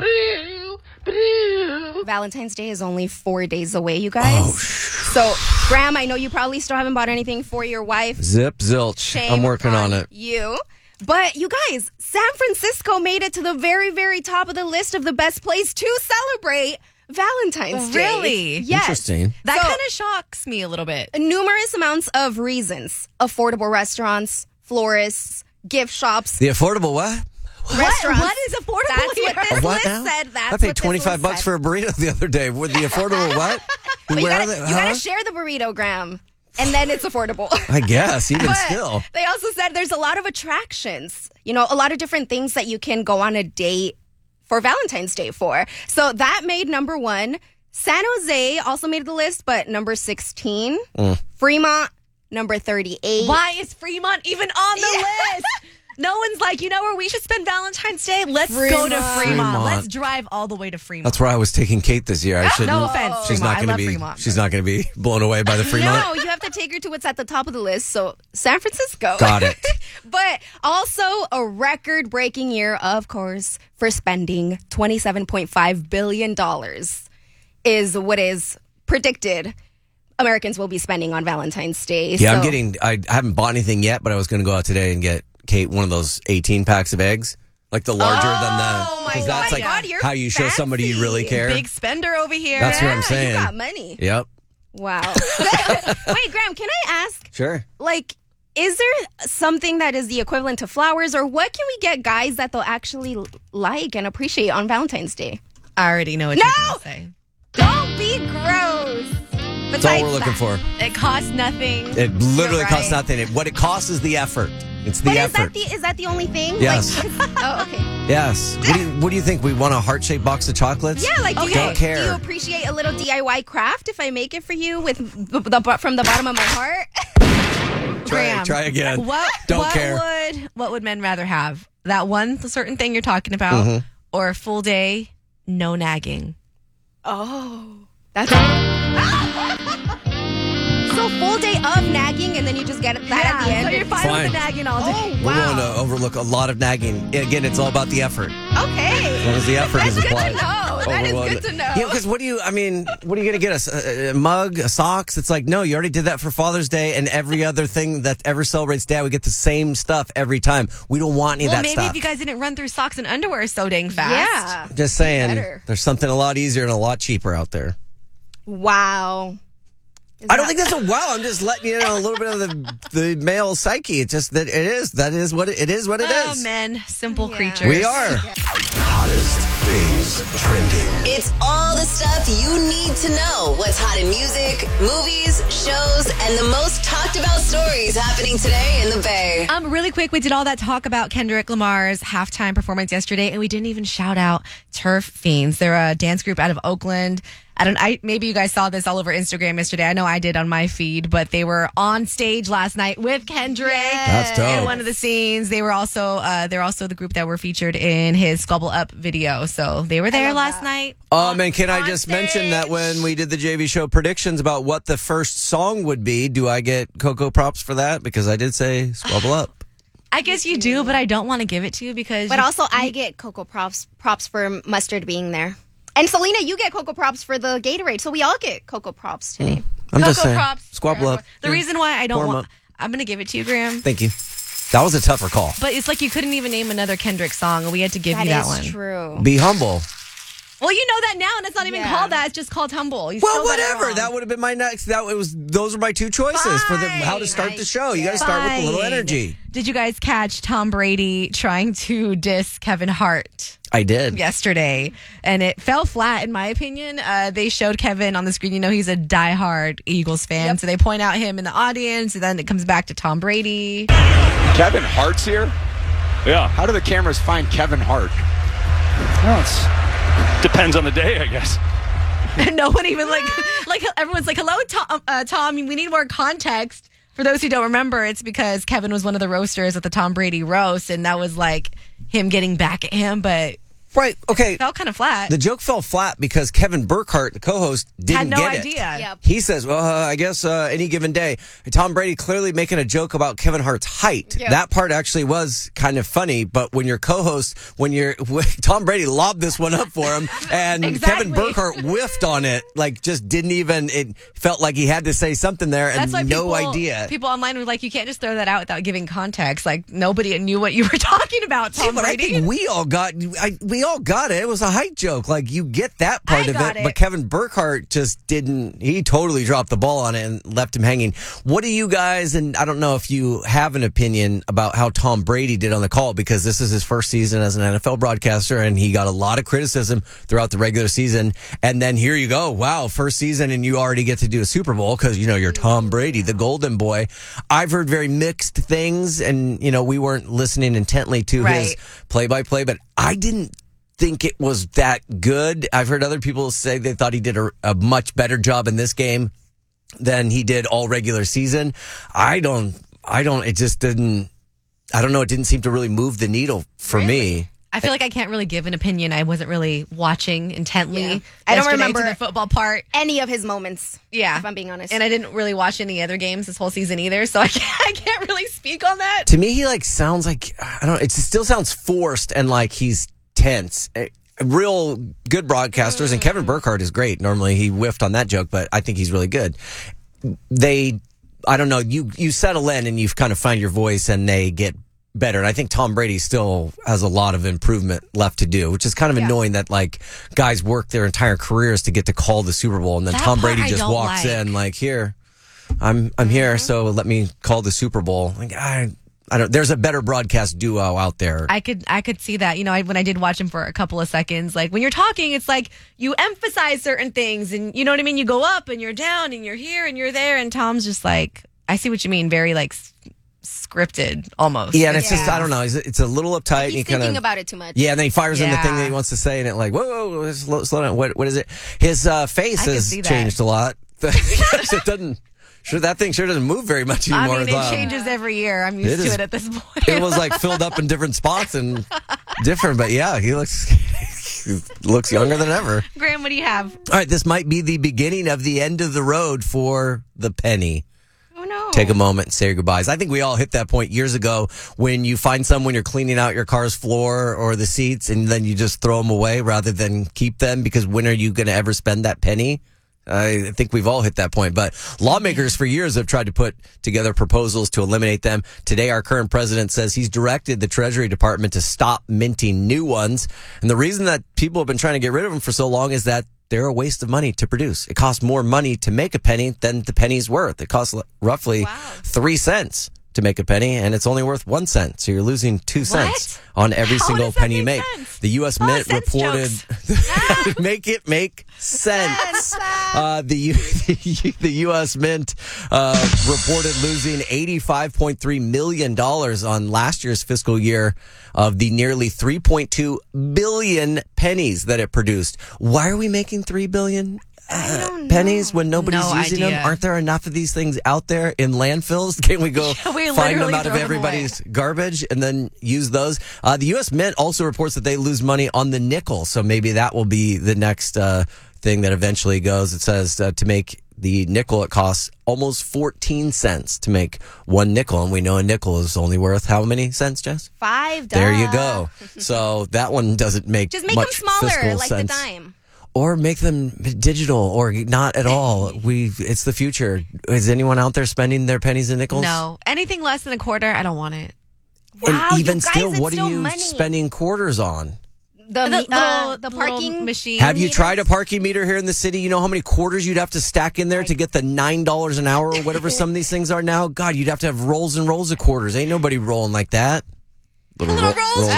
Valentine's Day is only four days away, you guys. So, Graham, I know you probably still haven't bought anything for your wife. Zip zilch. Shame I'm working on it. You. But you guys, San Francisco made it to the very, very top of the list of the best place to celebrate Valentine's Day. Really? Yes. Interesting. That So- kind of shocks me a little bit. Numerous amounts of reasons. Affordable restaurants, florists, gift shops, The affordable what? restaurants. what is affordable That's here? what this What list now? said. That's I paid what this twenty five list bucks said. for a burrito the other day. With the affordable what? But you Where gotta, are they? you Huh? gotta share the burrito, Graham. And then it's affordable. I guess even But still. they also said there's a lot of attractions, you know, a lot of different things that you can go on a date for Valentine's Day for. So that made number one. San Jose also made the list, but number sixteen. Mm. Fremont, number thirty-eight. Why is Fremont even on the list? No one's like, you know where we should spend Valentine's Day? Let's go to Fremont. Fremont. Fremont. Let's drive all the way to Fremont. That's where I was taking Kate this year. I shouldn't. No offense, She's Fremont. not I going to love be. Fremont. She's not going to be blown away by the Fremont. No, you have to take her to what's at the top of the list. So San Francisco. Got it. But also a record breaking year, of course, for spending twenty-seven point five billion dollars is what is predicted Americans will be spending on Valentine's Day. Yeah, I'm So- getting. I haven't bought anything yet, but I was going to go out today and get Kate one of those eighteen packs of eggs, like the larger than the. Oh my 'cause that's God, like God, you're how you show somebody you really fancy. care. Big spender over here. That's what I'm Yeah, saying. You got money. Yep. Wow. Wait, Graham, can I ask, Sure. like, is there something that is the equivalent to flowers, or what can we get guys that they'll actually like and appreciate on Valentine's Day? I already know what No! you're going to say. Don't be gross. That's all we're Besides looking that- for. It costs nothing. It literally You're costs right. nothing. It, what it costs is the effort. It's the But is effort. that the is that the only thing? Yes. Like, is- oh, okay. Yes. What do, you, what do you think? We want a heart shaped box of chocolates? Yeah, like do you, don't care. do you appreciate a little D I Y craft if I make it for you with the, the from the bottom of my heart? try, Graham, try again. What, Don't what care. Would, what would men rather have? That one certain thing you're talking about, Mhm. or a full day, no nagging? Oh, that's so full day of nagging, and then you just get that at the end. So you're fine, Fine. with the nagging all day. Oh, We're wow. going to overlook a lot of nagging. Again, it's all about the effort. Okay. As long as the effort That's is good applied. to know. That is Overload good it. to know. Yeah, because what do you, I mean, what are you going to get us? A, a mug, a socks? It's like, no, you already did that for Father's Day and every other thing that ever celebrates Dad. We get the same stuff every time. We don't want any Well, of that maybe stuff. if you guys didn't run through socks and underwear so dang fast. Yeah. Just saying, Better. there's something a lot easier and a lot cheaper out there. Wow. I don't think that's a wow. I'm just letting you know a little bit of the the male psyche. It's just that it is. That is what it, it is. What it oh, is. men, simple creatures. We are. Hottest things trending. It's all the stuff you need to know. What's hot in music, movies, shows, and the most talked about stories happening today in the Bay. Um, really quick, we did all that talk about Kendrick Lamar's halftime performance yesterday, and we didn't even shout out Turf Fiends. They're a dance group out of Oakland. I don't. I maybe you guys saw this all over Instagram yesterday. I know I did on my feed, but they were on stage last night with Kendrick. That's dope. In one of the scenes, they were also uh, they're also the group that were featured in his Squabble Up video. So they were there last night. Um, and can I just mention that when we did the J V show predictions about what the first song would be, do I get Coco props for that? Because I did say Squabble Up. I guess you do, but I don't want to give it to you because. But you, also, I get Coco props props for Mustard being there. And Selena, you get Coco props for the Gatorade, so we all get Coco props today. I'm Coco just saying. props. Squabble Up. The reason why I don't Warm want, up. I'm going to give it to you, Graham. Thank you. That was a tougher call. But it's like you couldn't even name another Kendrick song, and we had to give That you that is one. true. Be humble. Well, you know that now, and it's not even Yeah. called that. It's just called Humble. You Well, still got it whatever. wrong. That would have been my next. That it was. Those were my two choices for the how to start the show. You got to start with a little Fine. energy. Did you guys catch Tom Brady trying to diss Kevin Hart I did. yesterday? And it fell flat, in my opinion. Uh, they showed Kevin on the screen. You know, he's a diehard Eagles fan. So they point out him in the audience, and then it comes back to Tom Brady. Kevin Hart's here? Yeah. How do the cameras find Kevin Hart? Well, it's depends on the day, I guess. And no one even like, like everyone's like, hello, Tom, uh, Tom, we need more context. For those who don't remember, it's because Kevin was one of the roasters at the Tom Brady roast, and that was like him getting back at him, but Right. Okay. it fell kind of flat. The joke fell flat because Kevin Burkhardt, the co-host, didn't Had no get idea. it. Yep. He says, well, uh, I guess uh, any given day. Tom Brady clearly making a joke about Kevin Hart's height. Yep. That part actually was kind of funny, but when your co-host, when you're, when Tom Brady lobbed this one up for him, and Exactly. Kevin Burkhardt whiffed on it, like just didn't even, it felt like he had to say something there and That's why no people, idea. people online were like, you can't just throw that out without giving context. Like, nobody knew what you were talking about, Tom Yeah, but I Brady. think we all got I, we all got it. It was a height joke. Like you get that part I of got it, it. but Kevin Burkhardt just didn't. He totally dropped the ball on it and left him hanging. What do you guys? And I don't know if you have an opinion about how Tom Brady did on the call because this is his first season as an N F L broadcaster, and he got a lot of criticism throughout the regular season. And then here you go, wow, first season, and you already get to do a Super Bowl because you know you're Tom Brady, the Golden Boy. I've heard very mixed things, and you know we weren't listening intently to Right. his play-by-play, but I didn't think it was that good. I've heard other people say they thought he did a, a much better job in this game than he did all regular season. I don't, I don't, it just didn't, I don't know. It didn't seem to really move the needle for me. I feel like I can't really give an opinion. I wasn't really watching intently. Yeah. I don't yesterday remember to the football part. any of his moments. Yeah. If I'm being honest. And I didn't really watch any other games this whole season either, so I can't, I can't really speak on that. To me, he like sounds like, I don't know, it still sounds forced and like he's tense. Eh, Real good broadcasters, and Kevin Burkhardt is great. Normally he whiffed on that joke, but I think he's really good. They, I don't know, you, you settle in and you kind of find your voice and they get better. And I think Tom Brady still has a lot of improvement left to do, which is kind of Yeah. annoying that like guys work their entire careers to get to call the Super Bowl. And then That Tom part Brady I just don't walks like. in like, here, I'm, I'm here. So let me call the Super Bowl. Like, I, I don't, there's a better broadcast duo out there. I could I could see that. You know, I, when I did watch him for a couple of seconds, like when you're talking, it's like you emphasize certain things, and you know what I mean. You go up and you're down, and you're here and you're there, and Tom's just like, I see what you mean, very like s- scripted almost. Yeah, and it's just, I don't know. It's, it's a little uptight. and He's he kind thinking of, about it too much. Yeah, and then he fires in the thing Yeah. that he wants to say, and it like, whoa, whoa, whoa slow, slow down. What, what is it? His uh, face I can has see that. changed a lot. It doesn't, sure, that thing sure doesn't move very much I anymore. mean, it Um, changes every year. I'm it used to is- it at this point. It was like filled up in different spots and different, but yeah, he looks, he looks younger than ever. Graham, what do you have? All right, this might be the beginning of the end of the road for the penny. Oh, no. Take a moment and say your goodbyes. I think we all hit that point years ago when you find someone you're cleaning out your car's floor or the seats and then you just throw them away rather than keep them because when are you going to ever spend that penny? I think we've all hit that point, but lawmakers for years have tried to put together proposals to eliminate them. Today, our current president says he's directed the Treasury Department to stop minting new ones. And the reason that people have been trying to get rid of them for so long is that they're a waste of money to produce. It costs more money to make a penny than the penny's worth. It costs roughly three cents to make a penny, and it's only worth one cent. So you're losing two cents on every How single does that penny you make make. sense? The U S Oh, Mint sense reported make it make sense. Uh, the U- the U S Mint uh, reported losing eighty-five point three million dollars on last year's fiscal year of the nearly three point two billion pennies that it produced. Why are we making three billion uh, pennies when nobody's No using idea. them? Aren't there enough of these things out there in landfills? Can't we go Yeah, we find them literally out of throw them everybody's garbage and then use those? Uh, the U S Mint also reports that they lose money on the nickel, so maybe that will be the next uh, thing that eventually goes. It says uh, to make the nickel, it costs almost fourteen cents to make one nickel, and we know a nickel is only worth how many cents, Jess? Five. There you duh. go. So that one doesn't make Just make much them smaller, fiscal like sense. the dime. Or make them digital, or not at all. We, it's the future. Is anyone out there spending their pennies and nickels? No. Anything less than a quarter, I don't want it. And Wow, even you guys, still, it's what still are you money. spending quarters on? The, The me- little- uh, the little parking machine. Have you meters? tried a parking meter here in the city? You know how many quarters you'd have to stack in there to get the nine dollars an hour or whatever some of these things are now? God, you'd have to have rolls and rolls of quarters. Ain't nobody rolling like that. Little, ro- rolls.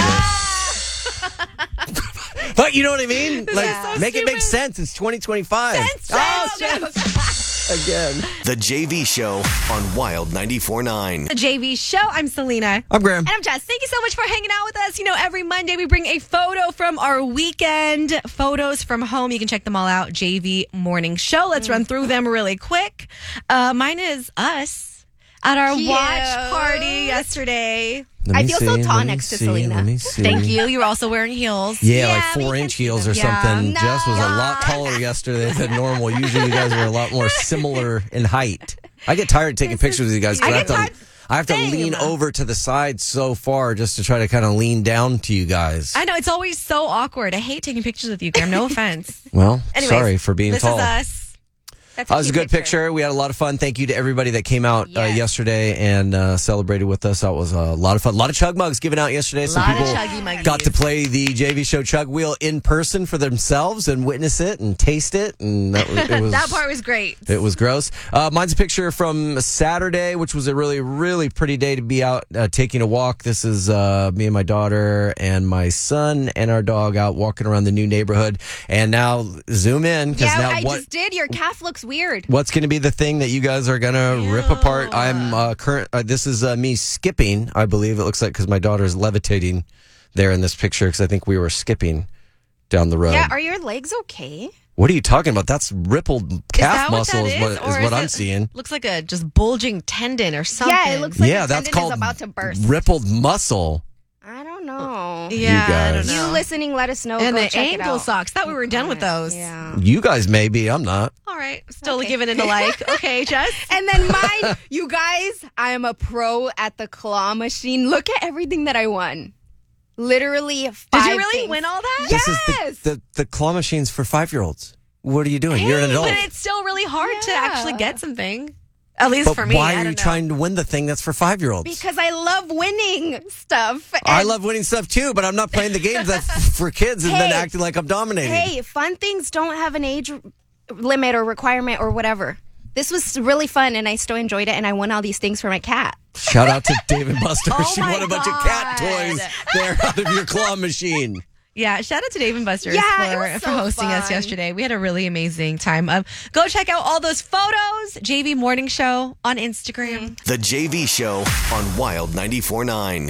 But you know what I mean? Like, so make it make stupid. sense. It's twenty twenty-five. Sense, Oh, sense. sense. Again. The J V Show on Wild ninety-four point nine. The J V Show. I'm Selena. I'm Graham. And I'm Jess. Thank you so much for hanging out with us. You know, every Monday we bring a photo from our weekend, photos from home. You can check them all out. J V Morning Show. Let's run through them really quick. Uh, mine is us at our Cute. watch party yesterday. Let I me feel see, so let tall me next to see, Selena. Let me see. Thank you. You were also wearing heels. Yeah, Yeah, like we four can inch see heels or them. Yeah. something. No. Jess was a lot taller yesterday than normal. Usually you guys are a lot more similar in height. I get tired taking pictures with you guys. 'cause I I have get to, tired- I have to Same. lean over to the side so far just to try to kind of lean down to you guys. I know. It's always so awkward. I hate taking pictures with you, Graham. No offense. Well, Anyways, sorry for being this tall. is us. That's That was a cute good picture. We had a lot of fun. Thank you to everybody that came out uh, Yes. yesterday and uh, celebrated with us. That was a lot of fun. A lot of chug mugs given out yesterday. Some Lot of people chuggy muggies. got to play the J V Show Chug Wheel in person for themselves and witness it and taste it. And that, was- it was That part was great. It was gross. Uh, mine's a picture from Saturday, which was a really, really pretty day to be out uh, taking a walk. This is uh, me and my daughter and my son and our dog out walking around the new neighborhood. And now zoom in because Yeah, now I what? just did. Your calf looks weird. What's going to be the thing that you guys are going to rip apart? I'm uh, current. Uh, this is uh, me skipping, I believe it looks like, because my daughter's levitating there in this picture because I think we were skipping down the road. Yeah, are your legs okay? What are you talking about? That's rippled calf that what muscle that is what, is? is Or what is I'm it- seeing. Looks like a just bulging tendon or something. Yeah, it looks like yeah, the that's tendon called is about to burst. rippled muscle. I don't know. Yeah, I don't guys. know. You listening, let us know. and Go the check it ankle out. socks. Thought we were done with those. Yeah. You guys may be. I'm not. All right. Still Okay. giving it a like. Okay, Jess. And then mine, you guys, I am a pro at the claw machine. Look at everything that I won. Literally five Did you really things. win all that? This is Yes. the, the, the claw machines for five year olds. What are you doing? You're an Hey, adult. But it's still really hard to Yeah. actually get something. At least But for me. why I are don't you know. trying to win the thing that's for five year olds? Because I love winning stuff. I And love winning stuff too, but I'm not playing the games that's for kids and then Hey. acting like I'm dominating. Hey, fun things don't have an age limit or requirement or whatever. This was really fun, and I still enjoyed it, and I won all these things for my cat. Shout out to Dave and Buster. Oh She my won a bunch of cat God. toys there out of your claw machine. Yeah, shout out to Dave and Buster's Yeah, it for, was for so hosting us fun. yesterday. We had a really amazing time. Um, go check out all those photos. J V Morning Show on Instagram. The J V Show on Wild ninety-four point nine.